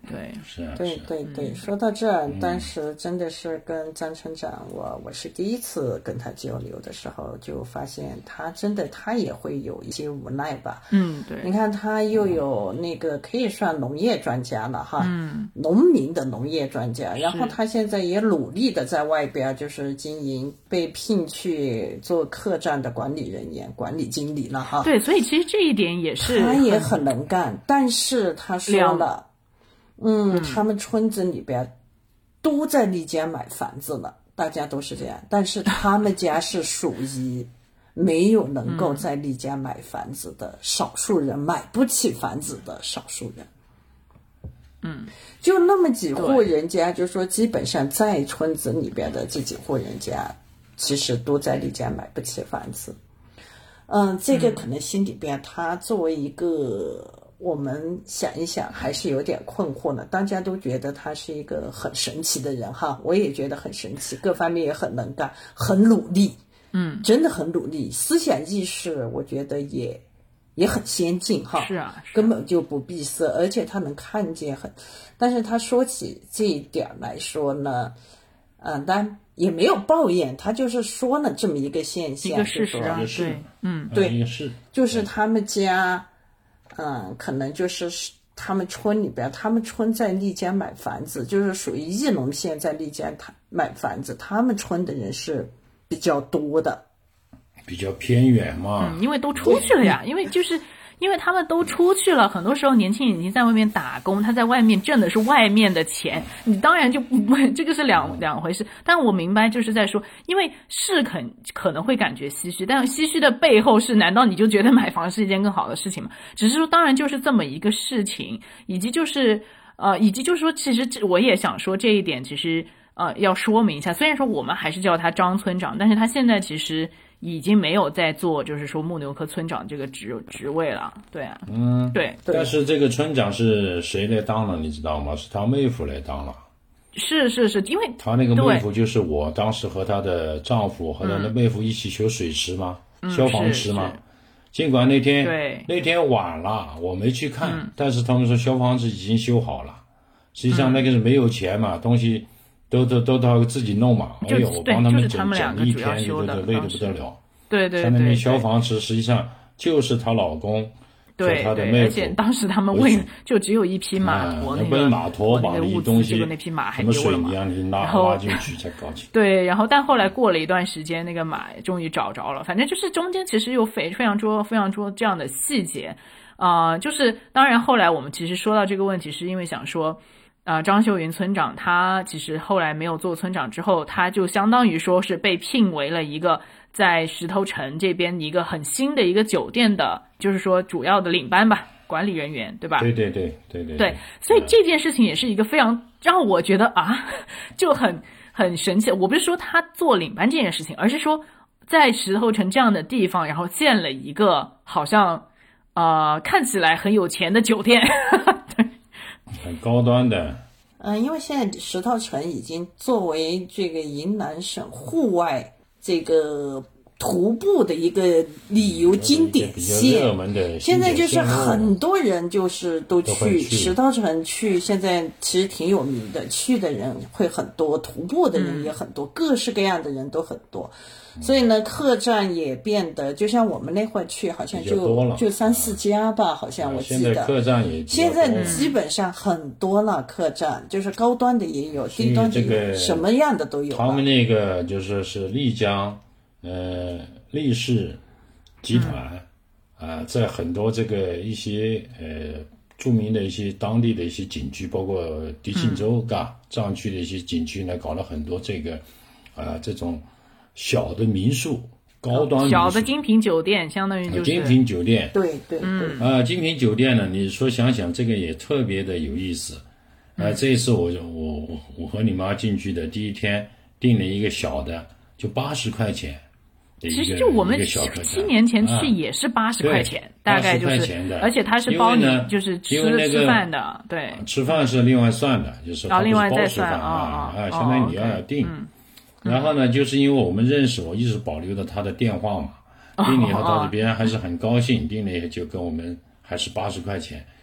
S1: 对，
S5: 是啊，
S6: 对
S5: 是啊
S6: 对对，说到这儿，当时真的是跟张村长，我是第一次跟他交流的时候，就发现他真的他也会有一些无奈吧。
S1: 对，
S6: 你看他又有那个可以算农业专家了哈，农民的农业专家，然后他现在也努力的在外边就是经营，被聘去做客栈的管理人员、管理经理了哈。
S1: 对，所以其实这一点也是
S6: 他也很能干，但是他说了。他们村子里边都在丽江买房子了，大家都是这样，但是他们家是属于没有能够在丽江买房子的少数人，买不起房子的少数人。就那么几户人家，就说基本上在村子里边的这几户人家，其实都在丽江买不起房子。这个可能心里边他作为一个。我们想一想还是有点困惑呢，大家都觉得他是一个很神奇的人哈，我也觉得很神奇，各方面也很能干，很努力，真的很努力，思想意识我觉得也很先进哈，
S1: 是啊，
S6: 根本就不闭塞，而且他能看见但是他说起这一点来说呢，但也没有抱怨，他就是说了这么一个现象，
S1: 一个事实啊，
S6: 对，
S5: 也是，
S6: 就是他们家。可能就是他们村里边，他们村在丽江买房子，就是属于义隆县在丽江买房子，他们村的人是比较多的，
S5: 比较偏远嘛。
S1: 因为都出去了呀，因为他们都出去了，很多时候年轻人已经在外面打工，他在外面挣的是外面的钱，你当然就不这个是两回事。但我明白就是在说，因为是可能会感觉唏嘘，但唏嘘的背后是，难道你就觉得买房是一件更好的事情吗？只是说，当然就是这么一个事情，以及就是说，其实我也想说这一点，其实要说明一下，虽然说我们还是叫他张村长，但是他现在其实。已经没有在做，就是说牧牛科村长这个职位了，对啊，对。
S5: 但是这个村长是谁来当了，你知道吗？是他妹夫来当了。
S1: 是，因为
S5: 他那个妹夫就是我当时和他的丈夫和他的妹夫一起修水池嘛，消防池嘛。尽管那天晚了，我没去看，但是他们说消防池已经修好了。实际上那个是没有钱嘛，东西。都他自己弄嘛，哎呦，我帮他们整一天，累得不得了。
S1: 对，
S5: 像那边消防池，实际上就是她老公和她的妹夫，
S1: 而且当时他们就只有一匹马驮，那个
S5: 马驮把那东西，
S1: 那匹马还
S5: 丢了嘛，然后拉进去才搞起。
S1: 对，然后但后来过了一段时间，那个马终于找着了。反正就是中间其实有非常多这样的细节，就是当然后来我们其实说到这个问题，是因为想说。张秀云村长他其实后来没有做村长之后，他就相当于说是被聘为了一个在石头城这边一个很新的一个酒店的，就是说主要的领班吧，管理人员，对吧？
S5: 对，
S1: 所以这件事情也是一个非常让我觉得就很神奇。我不是说他做领班这件事情，而是说在石头城这样的地方，然后建了一个好像看起来很有钱的酒店。对，
S5: 很高端的。
S6: 因为现在石头城已经作为这个云南省户外这个徒步的一个旅游经典线，现在就是很多人就是都去石头城去，现在其实挺有名的，去的人会很多，徒步的人也很多，各式各样的人都很多。所以呢，客栈也变得，就像我们那会儿去，好像就3-4家吧，好像我记得。
S5: 现在客栈也
S6: 现在基本上很多了，客栈就是高端的也有，低端的也有，什么样的都有。
S5: 他们那个就是丽江，丽氏集团在很多这个一些著名的一些当地的一些景区，包括迪庆州藏区的一些景区呢，搞了很多这个这种。小的民宿，高端民宿，
S1: 小的精品酒店，相当于就是
S5: 精品酒店。
S6: 对，
S5: 精品酒店呢，你说想想这个也特别的有意思。这一次我和你妈进去的第一天订了一个小的，就80块钱的一个，
S1: 其实就我们7年前去也是80块钱，大概就是，而且它是包你就是吃饭的，对，
S5: 吃饭是另外算的，就是
S1: 另外再算
S5: 相当于你要订。然后呢，就是因为我们认识，我一直保留了他的电话嘛，订了以后到这边还是很高兴，订了以后就跟我们还是80块钱。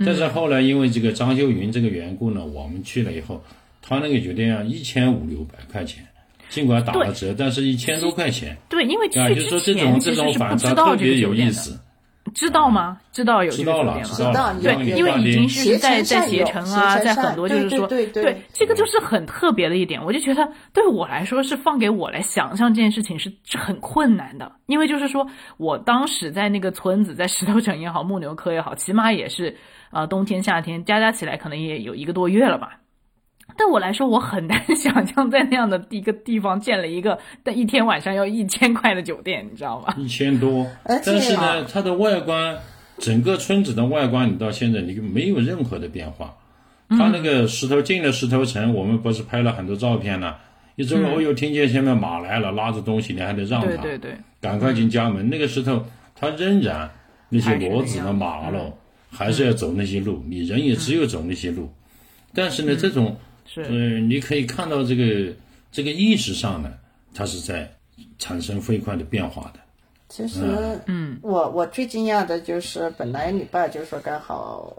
S5: 但是后来因为这个张秀云这个缘故呢，我们去了以后，他那个酒店啊1500-600块钱，尽管打了折，但是1000多块钱。
S1: 对，因为去
S5: 就是说
S1: 之前其实是不知道这个酒店的。知道吗？知道有这个酒店吗？
S5: 知道了，
S1: 对，因为已经是在携程啊，在很多就是说，
S6: 对，
S1: 这个就是很特别的一点。我就觉得对我来说是放给我来想象这件事情是很困难的，因为就是说我当时在那个村子，在石头城也好，木牛科也好，起码也是冬天夏天加起来可能也有1个多月了吧。对我来说，我很难想象在那样的一个地方建了一个但一天晚上要1000块的酒店，你知道吗
S5: ？1000多，但是呢，它的外观，整个村子的外观，你到现在你没有任何的变化。它那个进了石头城，我们不是拍了很多照片呢？一走哦哟，听见前面马来了，拉着东西，你还得让他，
S1: 对，
S5: 赶快进家门。那个石头，它仍然那些骡子呢、马喽，还是要走那些路，你人也只有走那些路。但是呢，这种。你可以看到这个意识上呢，它是在产生飞快的变化的。
S6: 其实，我最惊讶的就是，本来你爸就说刚好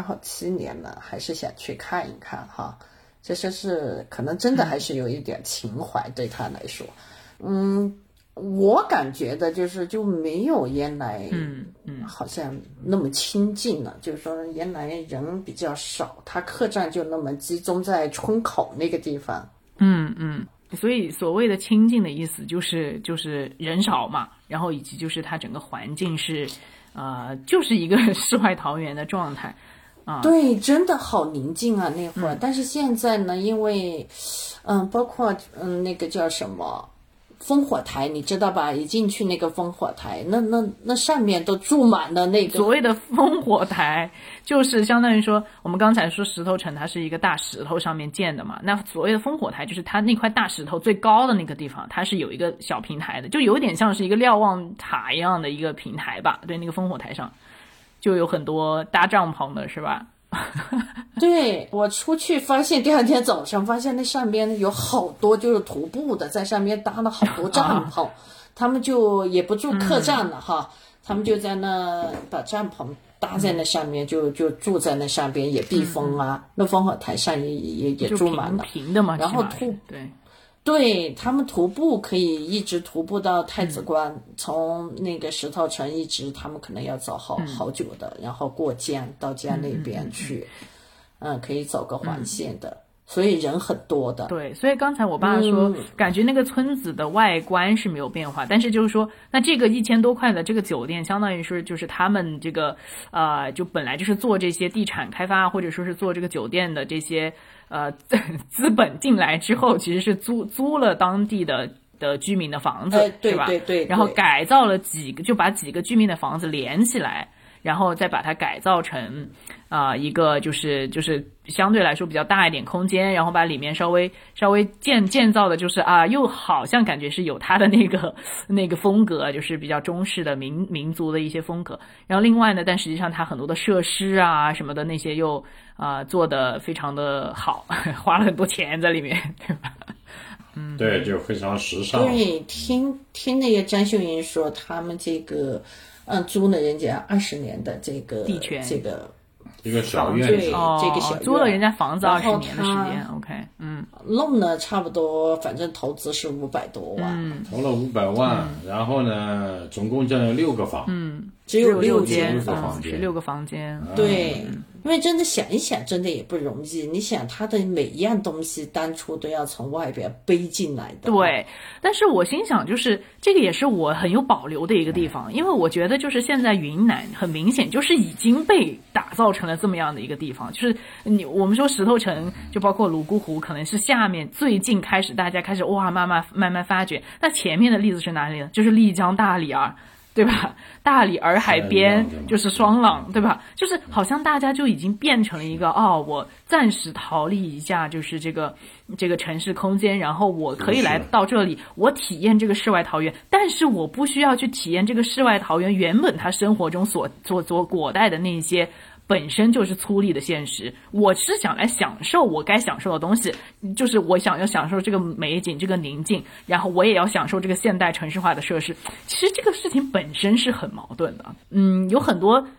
S6: 7年了，还是想去看一看哈。这是可能真的还是有一点情怀对他来说。我感觉的就没有原来好像那么亲近了，就是说原来人比较少，他客栈就那么集中在村口那个地方。
S1: 所以所谓的亲近的意思就是人少嘛，然后以及就是它整个环境是就是一个世外桃源的状态啊。
S6: 对，真的好宁静啊那会儿。但是现在呢，因为包括那个叫什么烽火台，你知道吧？一进去那个烽火台，那上面都住满了那个。
S1: 所谓的烽火台，就是相当于说，我们刚才说石头城它是一个大石头上面建的嘛，那所谓的烽火台就是它那块大石头最高的那个地方，它是有一个小平台的，就有点像是一个瞭望塔一样的一个平台吧。对，那个烽火台上就有很多搭帐篷的，是吧？
S6: 对，我出去发现第二天早上发现那上边有好多就是徒步的，在上面搭了好多帐篷，他们就也不住客栈了哈，他们就在那把帐篷搭在那上面，就住在那上边也避风啊。那烽火台上也住满了，
S1: 平的嘛，
S6: 然后对，他们徒步可以一直徒步到太子关，从那个石头城一直，他们可能要走好久的，然后过江到江那边去，可以走个环线的，所以人很多的。
S1: 对，所以刚才我爸说，感觉那个村子的外观是没有变化，但是就是说，那这个1000多块的这个酒店，相当于是就是他们这个就本来就是做这些地产开发或者说是做这个酒店的这些。资本进来之后，其实是租了当地的居民的房子，
S6: 对
S1: 吧？
S6: 对，
S1: 然后改造了就把几个居民的房子连起来，然后再把它改造成一个就是相对来说比较大一点空间，然后把里面稍微建造的就是又好像感觉是有它的那个风格，就是比较中式的民族的一些风格。然后另外呢，但实际上它很多的设施啊什么的那些又做得非常的好，花了很多钱在里面，对吧？
S5: 对，就非常时尚。
S6: 对，听那个张秀英说，他们这个租了人家20年的这个
S1: 地权，
S5: 一个小院子，
S6: 这个小院
S1: 租了人家房子20年的时间 ，OK，
S6: 弄了差不多，反正投资是500多万，
S5: 投了500万，然后呢，总共建了6个房，
S6: 只有6
S1: 间
S6: ，16
S1: 个房间，
S6: 对。因为真的想一想，真的也不容易。你想，他的每一样东西当初都要从外边背进来的。
S1: 对，但是我心想，就是这个也是我很有保留的一个地方，因为我觉得就是现在云南很明显就是已经被打造成了这么样的一个地方，就是我们说石头城，就包括泸沽湖，可能是下面最近大家开始慢慢发掘。那前面的例子是哪里呢？就是丽江大理儿。对吧？大理洱海边就是双廊，对吧？就是好像大家就已经变成了一个我暂时逃离一下，就是这个城市空间，然后我可以来到这里，我体验这个世外桃源，但是我不需要去体验这个世外桃源原本他生活中所裹带的那些。本身就是粗粝的现实，我是想来享受我该享受的东西，就是我想要享受这个美景，这个宁静，然后我也要享受这个现代城市化的设施。其实这个事情本身是很矛盾的，有很多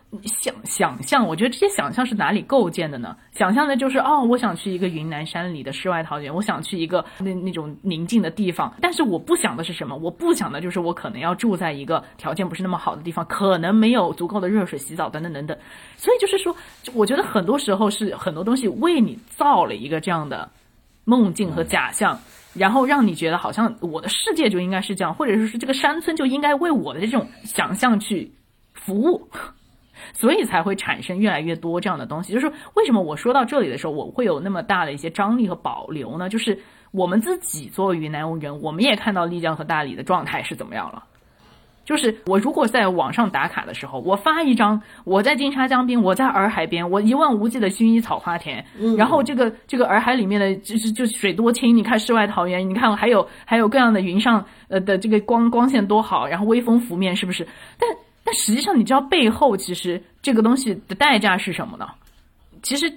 S1: 想象，我觉得这些想象是哪里构建的呢？想象的就是我想去一个云南山里的世外桃源，我想去一个那种宁静的地方，但是我不想的是什么？我不想的就是我可能要住在一个条件不是那么好的地方，可能没有足够的热水洗澡等等等等。所以就是说，我觉得很多时候是很多东西为你造了一个这样的梦境和假象，然后让你觉得好像我的世界就应该是这样，或者是这个山村就应该为我的这种想象去服务。所以才会产生越来越多这样的东西。就是为什么我说到这里的时候，我会有那么大的一些张力和保留呢？就是我们自己作为云南人，我们也看到丽江和大理的状态是怎么样了。就是我如果在网上打卡的时候，我发一张我在金沙江边，我在洱海边，我一望无际的薰衣草花田，然后这个洱海里面的就水多清，你看世外桃源，你看还有各样的云上的这个光线多好，然后微风拂面，是不是？但实际上你知道背后其实这个东西的代价是什么呢？其实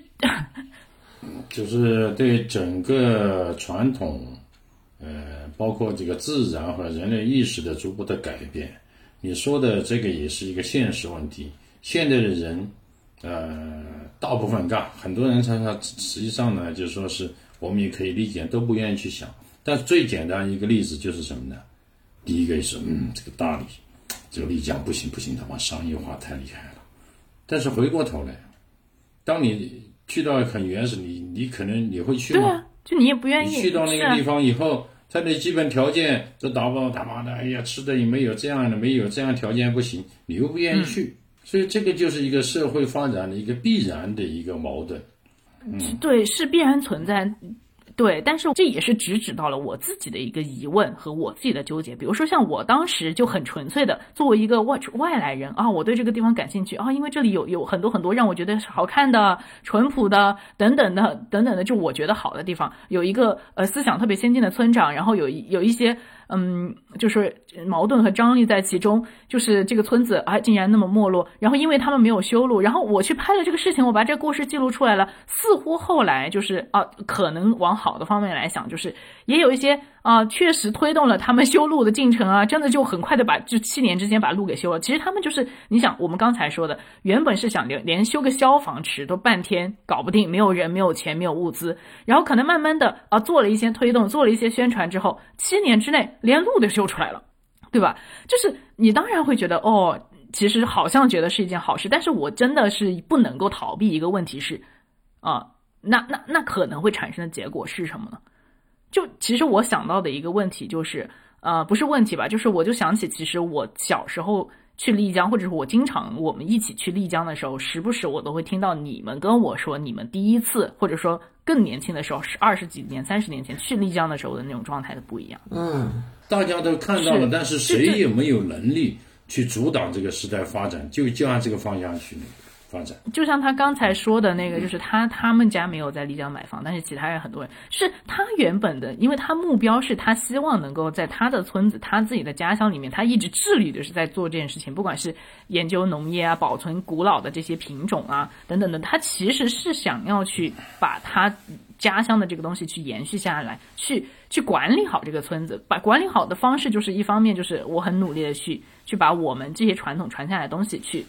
S5: 就是对整个传统包括这个自然和人类意识的逐步的改变。你说的这个也是一个现实问题。现在的人大部分很多人他实际上呢，就是说是我们也可以理解，都不愿意去想。但是最简单一个例子就是什么呢？第一个是这个大理这个丽江不行，他妈商业化太厉害了。但是回过头来，当你去到很原始，你可能你会去吗？
S1: 对啊，就你也不愿意。
S5: 你去到那个地方以后，它的基本条件都达不到，他妈的，哎呀，吃的也没有这样的，没有这样条件不行，你又不愿意去，所以这个就是一个社会发展的一个必然的一个矛盾。
S1: 对，是必然存在。对，但是这也是直指到了我自己的一个疑问和我自己的纠结。比如说像我当时就很纯粹的作为一个外来人我对这个地方感兴趣因为这里有很多很多让我觉得好看的、淳朴的等等的，就我觉得好的地方，有一个思想特别先进的村长，然后有一些就是矛盾和张力在其中，就是这个村子竟然那么没落，然后因为他们没有修路，然后我去拍了这个事情，我把这个故事记录出来了，似乎后来就是可能往好的方面来想，就是也有一些确实推动了他们修路的进程真的就很快的就7年之间把路给修了。其实他们就是你想我们刚才说的，原本是想连修个消防池都半天搞不定，没有人、没有钱、没有物资，然后可能慢慢的做了一些推动，做了一些宣传之后，7年之内连路都修出来了，对吧？就是你当然会觉得其实好像觉得是一件好事，但是我真的是不能够逃避一个问题是那可能会产生的结果是什么呢？就其实我想到的一个问题就是不是问题吧，就是我就想起其实我小时候去丽江，或者是我们一起去丽江的时候，时不时我都会听到你们跟我说你们第一次或者说更年轻的时候20几年30年前去丽江的时候的那种状态的不一样。
S5: 大家都看到了，但是谁也没有能力去阻挡这个时代发展，就按这个方向去发展。
S1: 就像他刚才说的那个，就是他们家没有在丽江买房，但是其他人很多人是他原本的，因为他目标是他希望能够在他的村子、他自己的家乡里面，他一直致力的是在做这件事情，不管是研究农业保存古老的这些品种等等的，他其实是想要去把他家乡的这个东西去延续下来，去管理好这个村子。把管理好的方式就是一方面就是我很努力的去把我们这些传统传下来的东西去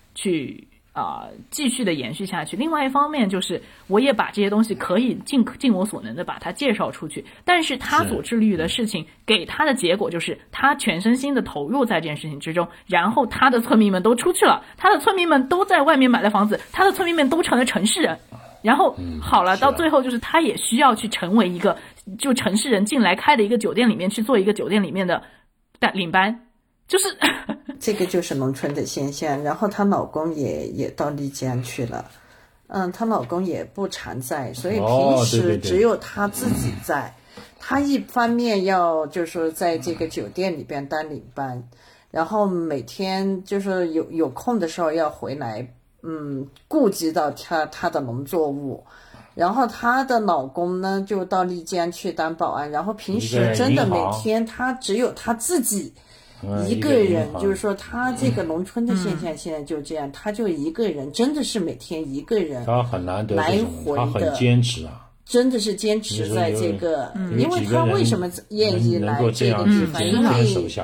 S1: 继续的延续下去。另外一方面就是我也把这些东西可以尽我所能的把它介绍出去，但是他所致力于的事情给他的结果就是他全身心的投入在这件事情之中，然后他的村民们都出去了，他的村民们都在外面买了房子，他的村民们都成了城市人，然后好了，到最后就是他也需要去成为一个就城市人进来开的一个酒店里面去做一个酒店里面的领班，就是
S6: 这个就是农村的现象。然后她老公也到丽江去了，她老公也不常在，所以平时只有她自己在。她一方面要就是说在这个酒店里边当领班，然后每天就是有空的时候要回来，顾及到她的农作物。然后她的老公呢就到丽江去当保安，然后平时真的每天她只有她自己一个人，就是说他这个农村的现象现在就这样，他就一个人，真的是每天一个人，
S5: 他很难得
S6: 来回的，
S5: 他很坚持
S6: 真的是坚持在这个，因为他为什么愿意来这个地方？因为
S5: 守下来，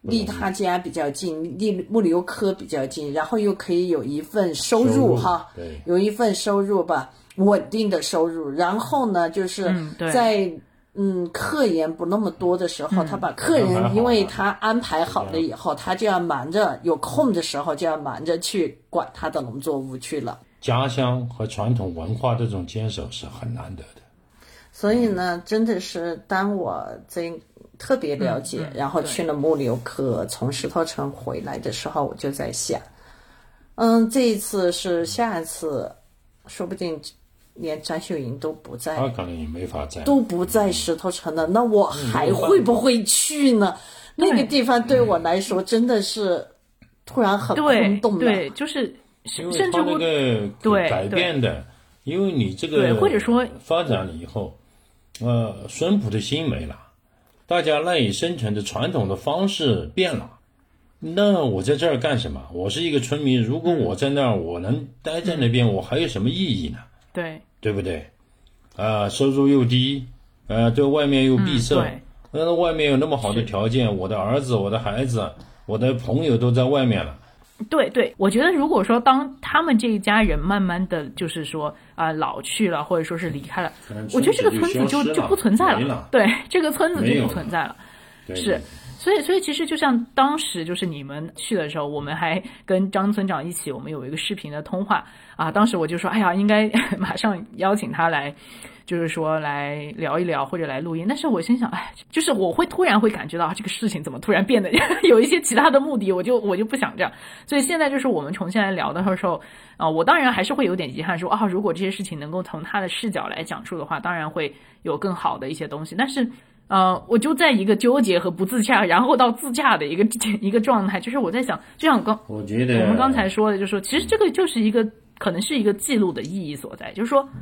S6: 离他家比较近，离木流科比较近，然后又可以有一份收入哈，
S5: 对，
S6: 有一份收入吧，稳定的收入。然后呢，就是在客源不那么多的时候，他把客人，因为他安排好了以后，他就要忙着，有空的时候就要忙着去管他的农作物去了。
S5: 家乡和传统文化这种坚守是很难得的。
S6: 所以呢，真的是当我特别了解，然后去了木流科，从石头城回来的时候，我就在想，这一次是下一次，说不定连张秀莹都不在，
S5: 他可能也没法在，
S6: 都不在石头城了，那我还会不会去呢？那个地方对我来说真的是突然很空洞了。
S1: 对，就是甚至
S5: 他那个改变的，因为你这个
S1: 或者说
S5: 发展了以后，淳朴的心没了，大家赖以生存的传统的方式变了。那我在这儿干什么？我是一个村民，如果我在那儿，我能待在那边，我还有什么意义呢？对不对？收入又低，对外面又闭塞，那外面有那么好的条件，我的儿子、我的孩子、我的朋友都在外面了。
S1: 对，我觉得如果说当他们这一家人慢慢的就是说老去了，或者说是离开了，我觉得这个村子就不存在了。对，这个村子就不存在了。是。所以其实就像当时就是你们去的时候，我们还跟张村长一起，我们有一个视频的通话当时我就说，哎呀，应该马上邀请他来，就是说来聊一聊或者来录音。但是我心想，就是我会突然会感觉到这个事情怎么突然变得有一些其他的目的，我就不想这样。所以现在就是我们重新来聊的时候我当然还是会有点遗憾说如果这些事情能够从他的视角来讲述的话，当然会有更好的一些东西。但是我就在一个纠结和不自洽，然后到自洽的一个状态。就是我在想，就像我觉得我们刚才说的，就是说，其实这个就是可能是一个记录的意义所在。就是说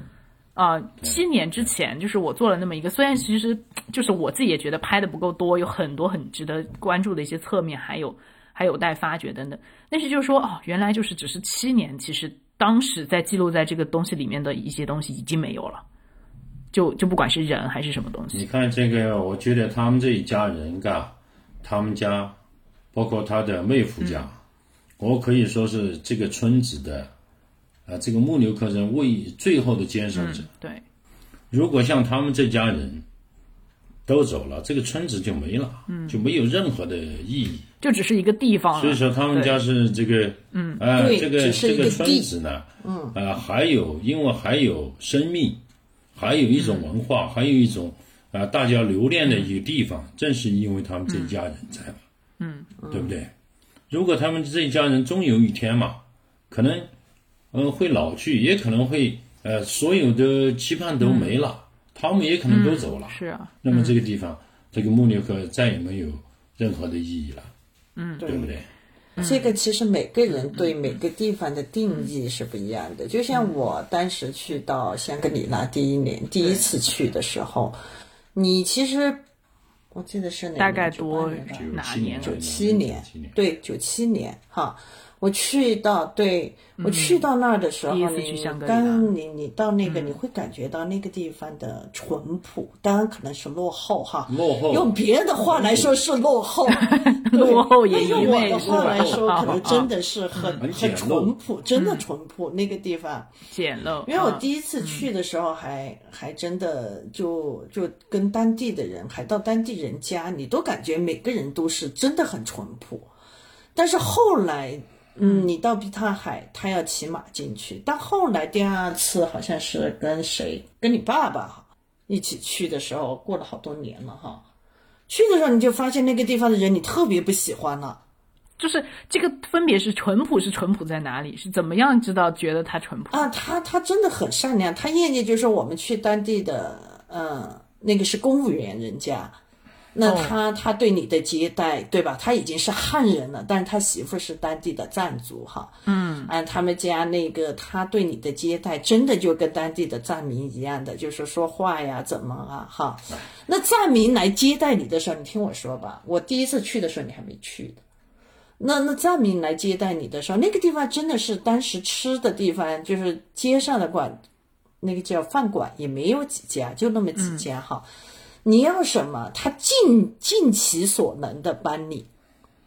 S1: ，7年之前，就是我做了那么一个，虽然其实就是我自己也觉得拍的不够多，有很多很值得关注的一些侧面，还有待发掘等等。但是就是说，原来就是只是7年，其实当时在记录在这个东西里面的一些东西已经没有了。就不管是人还是什么东西，你
S5: 看这个，我觉得他们这一家人他们家，包括他的妹夫家，我可以说是这个村子的，这个木流科人最后的坚守者。
S1: 对，
S5: 如果像他们这家人都走了，这个村子就没了，就没有任何的意义，
S1: 就只是一个地方了。
S5: 所以说他们家是这个，这个村子呢，因为还有生命。还有一种文化，还有一种大家留恋的一个地方，正是因为他们这一家人在嘛，对不对？如果他们这一家人终有一天嘛，可能会老去，也可能会所有的期盼都没了，他们也可能都走了，
S1: 是啊。
S5: 那么这个地方，这个木流科再也没有任何的意义了，对不对？
S6: 这个其实每个人对每个地方的定义是不一样的。就像我当时去到香格里拉第一次去的时候，你其实我记得是
S1: 大概哪年
S6: ？97年，对，97年哈。我去到那儿的时候，你到那个你会感觉到那个地方的淳朴，当然可能是落后哈，用别的话来说是落后，
S1: 落后也
S6: 用我的话来说，可能真的是很淳朴，真的淳朴那个地方
S1: 简陋。
S6: 因为我第一次去的时候还真的就跟当地的人，还到当地人家，你都感觉每个人都是真的很淳朴，但是后来。你到比塔海，他要骑马进去。但后来第2次好像是跟你爸爸一起去的时候，过了好多年了哈。去的时候你就发现那个地方的人你特别不喜欢了。
S1: 就是这个分别是淳朴在哪里？是怎么样觉得他淳朴
S6: 他真的很善良。他业绩就是我们去当地的那个是公务员人家。那他对你的接待，对吧？他已经是汉人了，但是他媳妇是当地的藏族哈。他们家那个他对你的接待，真的就跟当地的藏民一样的，就是说话呀，怎么哈。那藏民来接待你的时候，你听我说吧，我第一次去的时候你还没去的。那藏民来接待你的时候，那个地方真的是当时吃的地方，就是街上的那个叫饭馆也没有几家，就那么几家哈。你要什么他尽其所能的帮你，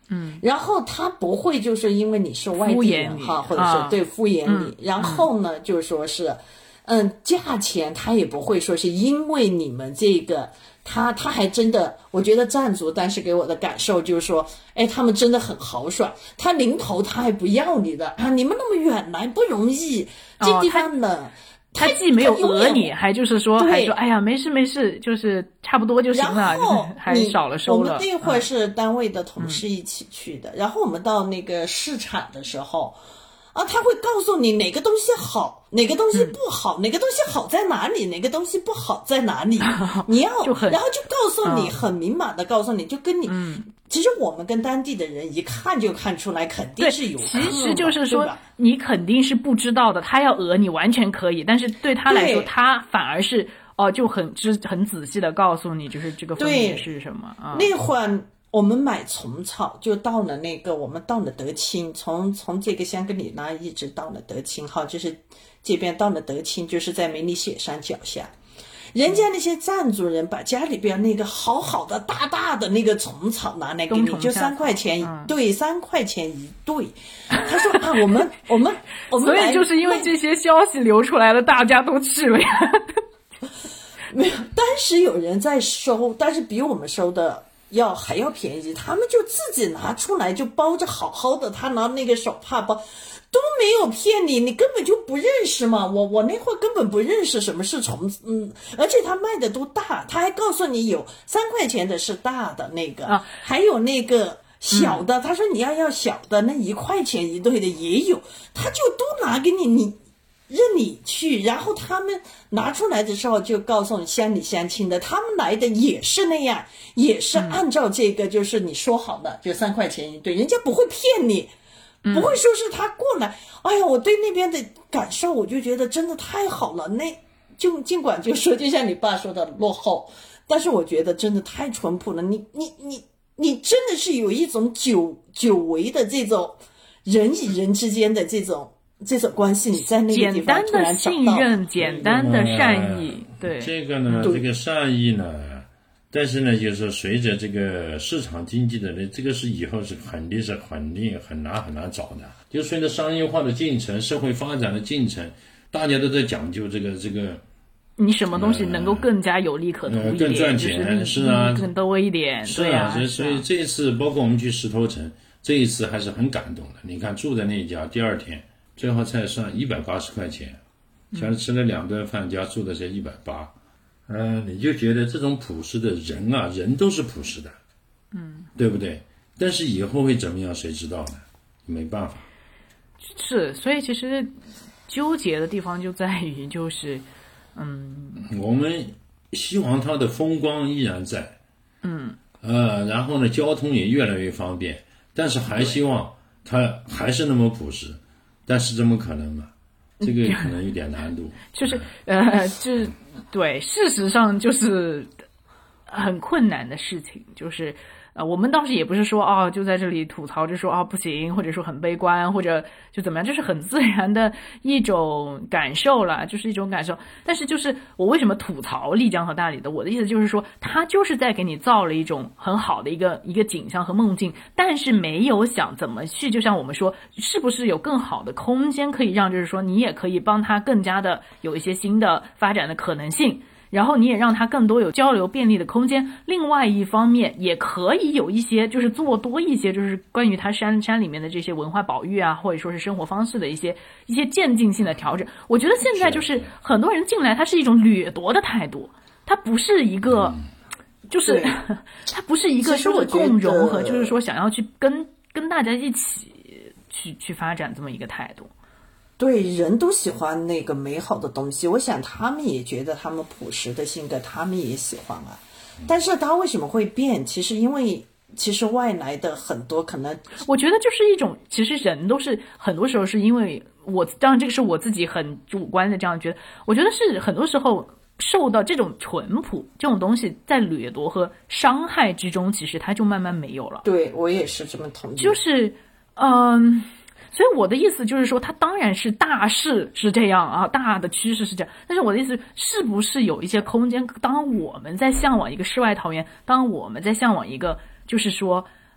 S6: 然后他不会就是因为你是外地人哈，或者是对敷衍你，然后呢就说是价钱他也不会说是因为你们这个他还真的，我觉得赞族当时给我的感受就是说，哎，他们真的很豪爽，他临头他还不要你的啊，你们那么远来不容易，这地方冷。
S1: 他既没有讹你，还就是说，还说哎呀没事，就是差不多就行了，就是还少了收了。
S6: 我们那会儿是单位的同事一起去的，然后我们到那个市场的时候，啊，他会告诉你哪个东西好，哪个东西不好，哪个东西好在哪里，哪个东西不好在哪里，你要，然后就告诉你，很明码的告诉你，就跟你。其实我们跟当地的人一看就看出来，肯定是有客。
S1: 其实就是说，你肯定是不知道的，他要讹你完全可以，但是对他来说，他反而是就很仔细的告诉你，就是这个分别是什么啊。
S6: 那会儿我们买虫草，就到了我们到了德清，从这个香格里拉一直到了德清，哈，就是这边到了德清，就是在梅里雪山脚下。人家那些藏族人把家里边那个好好的大大的那个虫草拿来给你，就3块钱一对，3块钱一对。他说啊，我们
S1: 所以就是因为这些消息流出来了，大家都去了呀。
S6: 没有，当时有人在收，但是比我们收的还要便宜，他们就自己拿出来就包着好好的，他拿那个手帕包。都没有骗你，你根本就不认识嘛。我那会儿根本不认识什么是虫子，而且他卖的都大，他还告诉你有3块钱的是大的那个，还有那个小的，他说你要小的，那1块钱一对的也有，他就都拿给你任你去。然后他们拿出来的时候就告诉你乡里乡亲的，他们来的也是那样，也是按照这个就是你说好的，就3块钱一对，人家不会骗你。不会说是他过来，哎呀，我对那边的感受，我就觉得真的太好了。那就尽管就说，就像你爸说的落后，但是我觉得真的太淳朴了。你真的是有一种久违的这种人与人之间的这种关系，你在那个地方突然找到
S1: 简单的信任，简单的善意，对
S5: 这个呢，这个善意呢。但是呢，就是随着这个市场经济的这个是以后是肯定很难找的。就随着商业化的进程、社会发展的进程，大家都在讲究这个。
S1: 你什么东西能够更加有利可图一点，
S5: 更赚钱，是啊，
S1: 更多一点，
S5: 是啊。所以这一次，包括我们去石头城，这一次还是很感动的。你看住在那一家，第2天最后才算180块钱，全吃了2顿饭，加住的是180。你就觉得这种朴实的人啊，人都是朴实的，对不对？但是以后会怎么样，谁知道呢？没办法。
S1: 是，所以其实纠结的地方就在于，就是
S5: 我们希望它的风光依然在，然后呢，交通也越来越方便，但是还希望它还是那么朴实，但是怎么可能嘛？这个可能有点难度。
S1: 就是对，事实上就是很困难的事情，就是我们当时也不是说就在这里吐槽就说不行，或者说很悲观，或者就怎么样，这是很自然的一种感受啦，就是一种感受。但是就是我为什么吐槽丽江和大理的，我的意思就是说，他就是在给你造了一种很好的一个景象和梦境，但是没有想怎么去，就像我们说，是不是有更好的空间可以让，就是说你也可以帮他更加的有一些新的发展的可能性。然后你也让它更多有交流便利的空间，另外一方面也可以有一些就是做多一些就是关于它山里面的这些文化保育啊，或者说是生活方式的一些渐进性的调整。我觉得现在就是很多人进来，它是一种掠夺的态度，它不是一个就是它不是一个说共融和就是说想要去跟大家一起去发展这么一个态度。
S6: 对，人都喜欢那个美好的东西，我想他们也觉得他们朴实的性格他们也喜欢啊。但是他为什么会变，其实外来的很多可能，
S1: 我觉得就是一种，其实人都是很多时候是因为当然这个是我自己很主观的这样觉得，我觉得是很多时候受到这种淳朴这种东西在掠夺和伤害之中，其实它就慢慢没有了。
S6: 对，我也是这么同意。
S1: 就是所以我的意思就是说，它当然是大势是这样啊，大的趋势是这样，但是我的意思是不是有一些空间，当我们在向往一个世外桃源，当我们在向往一个就是说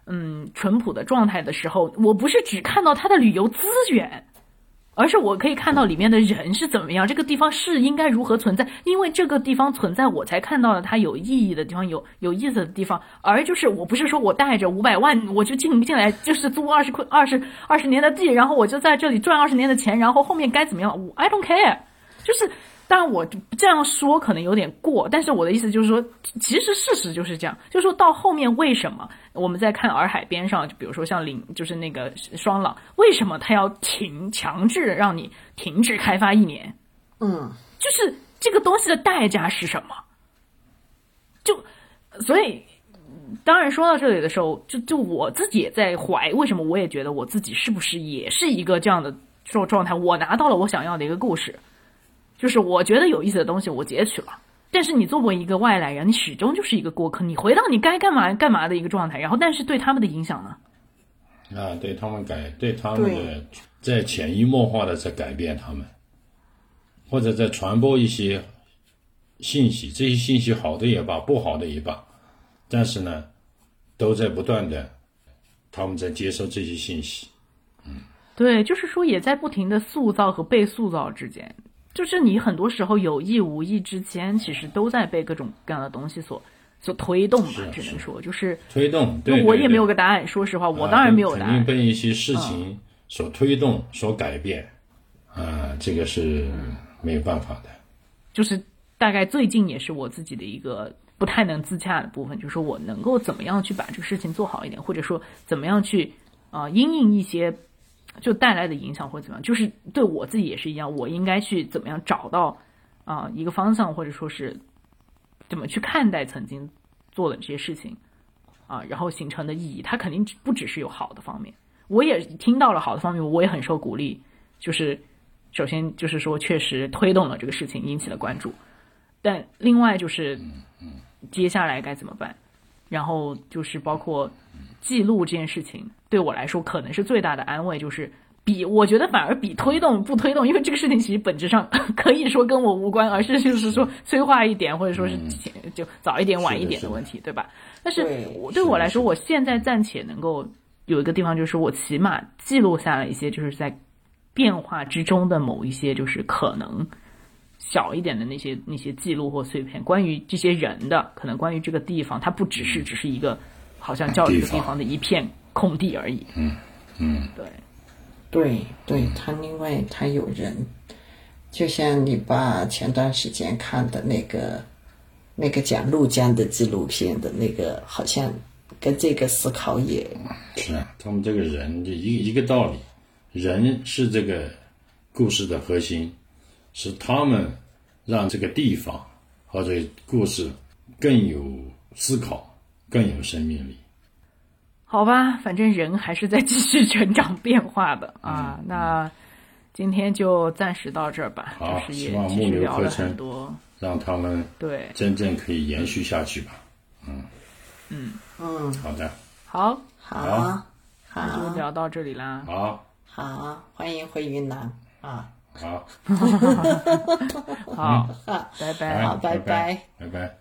S1: 淳朴的状态的时候，我不是只看到它的旅游资源，而是我可以看到里面的人是怎么样，这个地方是应该如何存在，因为这个地方存在，我才看到了它有意义的地方，有意思的地方。而就是我不是说我带着500万我就进来，就是租20年的地，然后我就在这里赚20年的钱，然后后面该怎么样 I don't care。 就是当然我这样说可能有点过，但是我的意思就是说，其实事实就是这样，就是说到后面为什么我们在看洱海边上，就比如说像就是那个双廊，为什么他要强制让你停止开发1年？就是这个东西的代价是什么？所以当然说到这里的时候，就我自己也在怀，为什么我也觉得我自己是不是也是一个这样的状态？我拿到了我想要的一个故事。就是我觉得有意思的东西我截取了，但是你作为一个外来人，你始终就是一个过客，你回到你该干嘛的一个状态，然后但是对他们的影响呢？
S5: 对他们的在潜移默化的在改变他们，或者在传播一些信息，这些信息好的也罢，不好的也罢，但是呢，都在不断的他们在接受这些信息。
S1: 对，就是说也在不停的塑造和被塑造之间。就是你很多时候有意无意之间，其实都在被各种各样的东西所推动吧，只能说就是
S5: 推动。对，
S1: 我也没有个答案，说实话，我当然没有答案。
S5: 肯定被一些事情所推动、所改变，这个是没有办法的。
S1: 就是大概最近也是我自己的一个不太能自洽的部分，就是说我能够怎么样去把这个事情做好一点，或者说怎么样去因应一些就带来的影响或者怎么样，就是对我自己也是一样，我应该去怎么样找到一个方向，或者说是怎么去看待曾经做的这些事情然后形成的意义，它肯定不只是有好的方面，我也听到了好的方面，我也很受鼓励，就是首先就是说确实推动了这个事情，引起了关注，但另外就是接下来该怎么办，然后就是包括记录这件事情对我来说可能是最大的安慰，就是我觉得反而比推动不推动，因为这个事情其实本质上可以说跟我无关，而是就是说催化一点，或者说是就早一点晚一点的问题，对吧？但是对我来说，我现在暂且能够有一个地方，就是我起码记录下了一些就是在变化之中的某一些就是可能小一点的那些记录或碎片，关于这些人的，可能关于这个地方，它不只是一个好像叫这个地方的一片空地而已。
S6: 对，他因为他有人，就像你把前段时间看的那个讲陆江的纪录片的那个，好像跟这个思考也
S5: 是他们这个人就一个道理，人是这个故事的核心，是他们让这个地方或者故事更有思考，更有生命力。
S1: 好吧，反正人还是在继续成长变化的那今天就暂时到这儿吧。
S5: 好，
S1: 就是也
S5: 希望
S1: 其实
S5: 木流课
S1: 聊了很
S5: 程
S1: 多，
S5: 让他们
S1: 对
S5: 真正可以延续下去吧。好的，
S6: 好，
S1: 那就聊到这里啦。
S6: 好，欢迎回云南
S5: 好，
S1: 好，拜拜。
S6: 好，拜拜。
S5: 拜拜。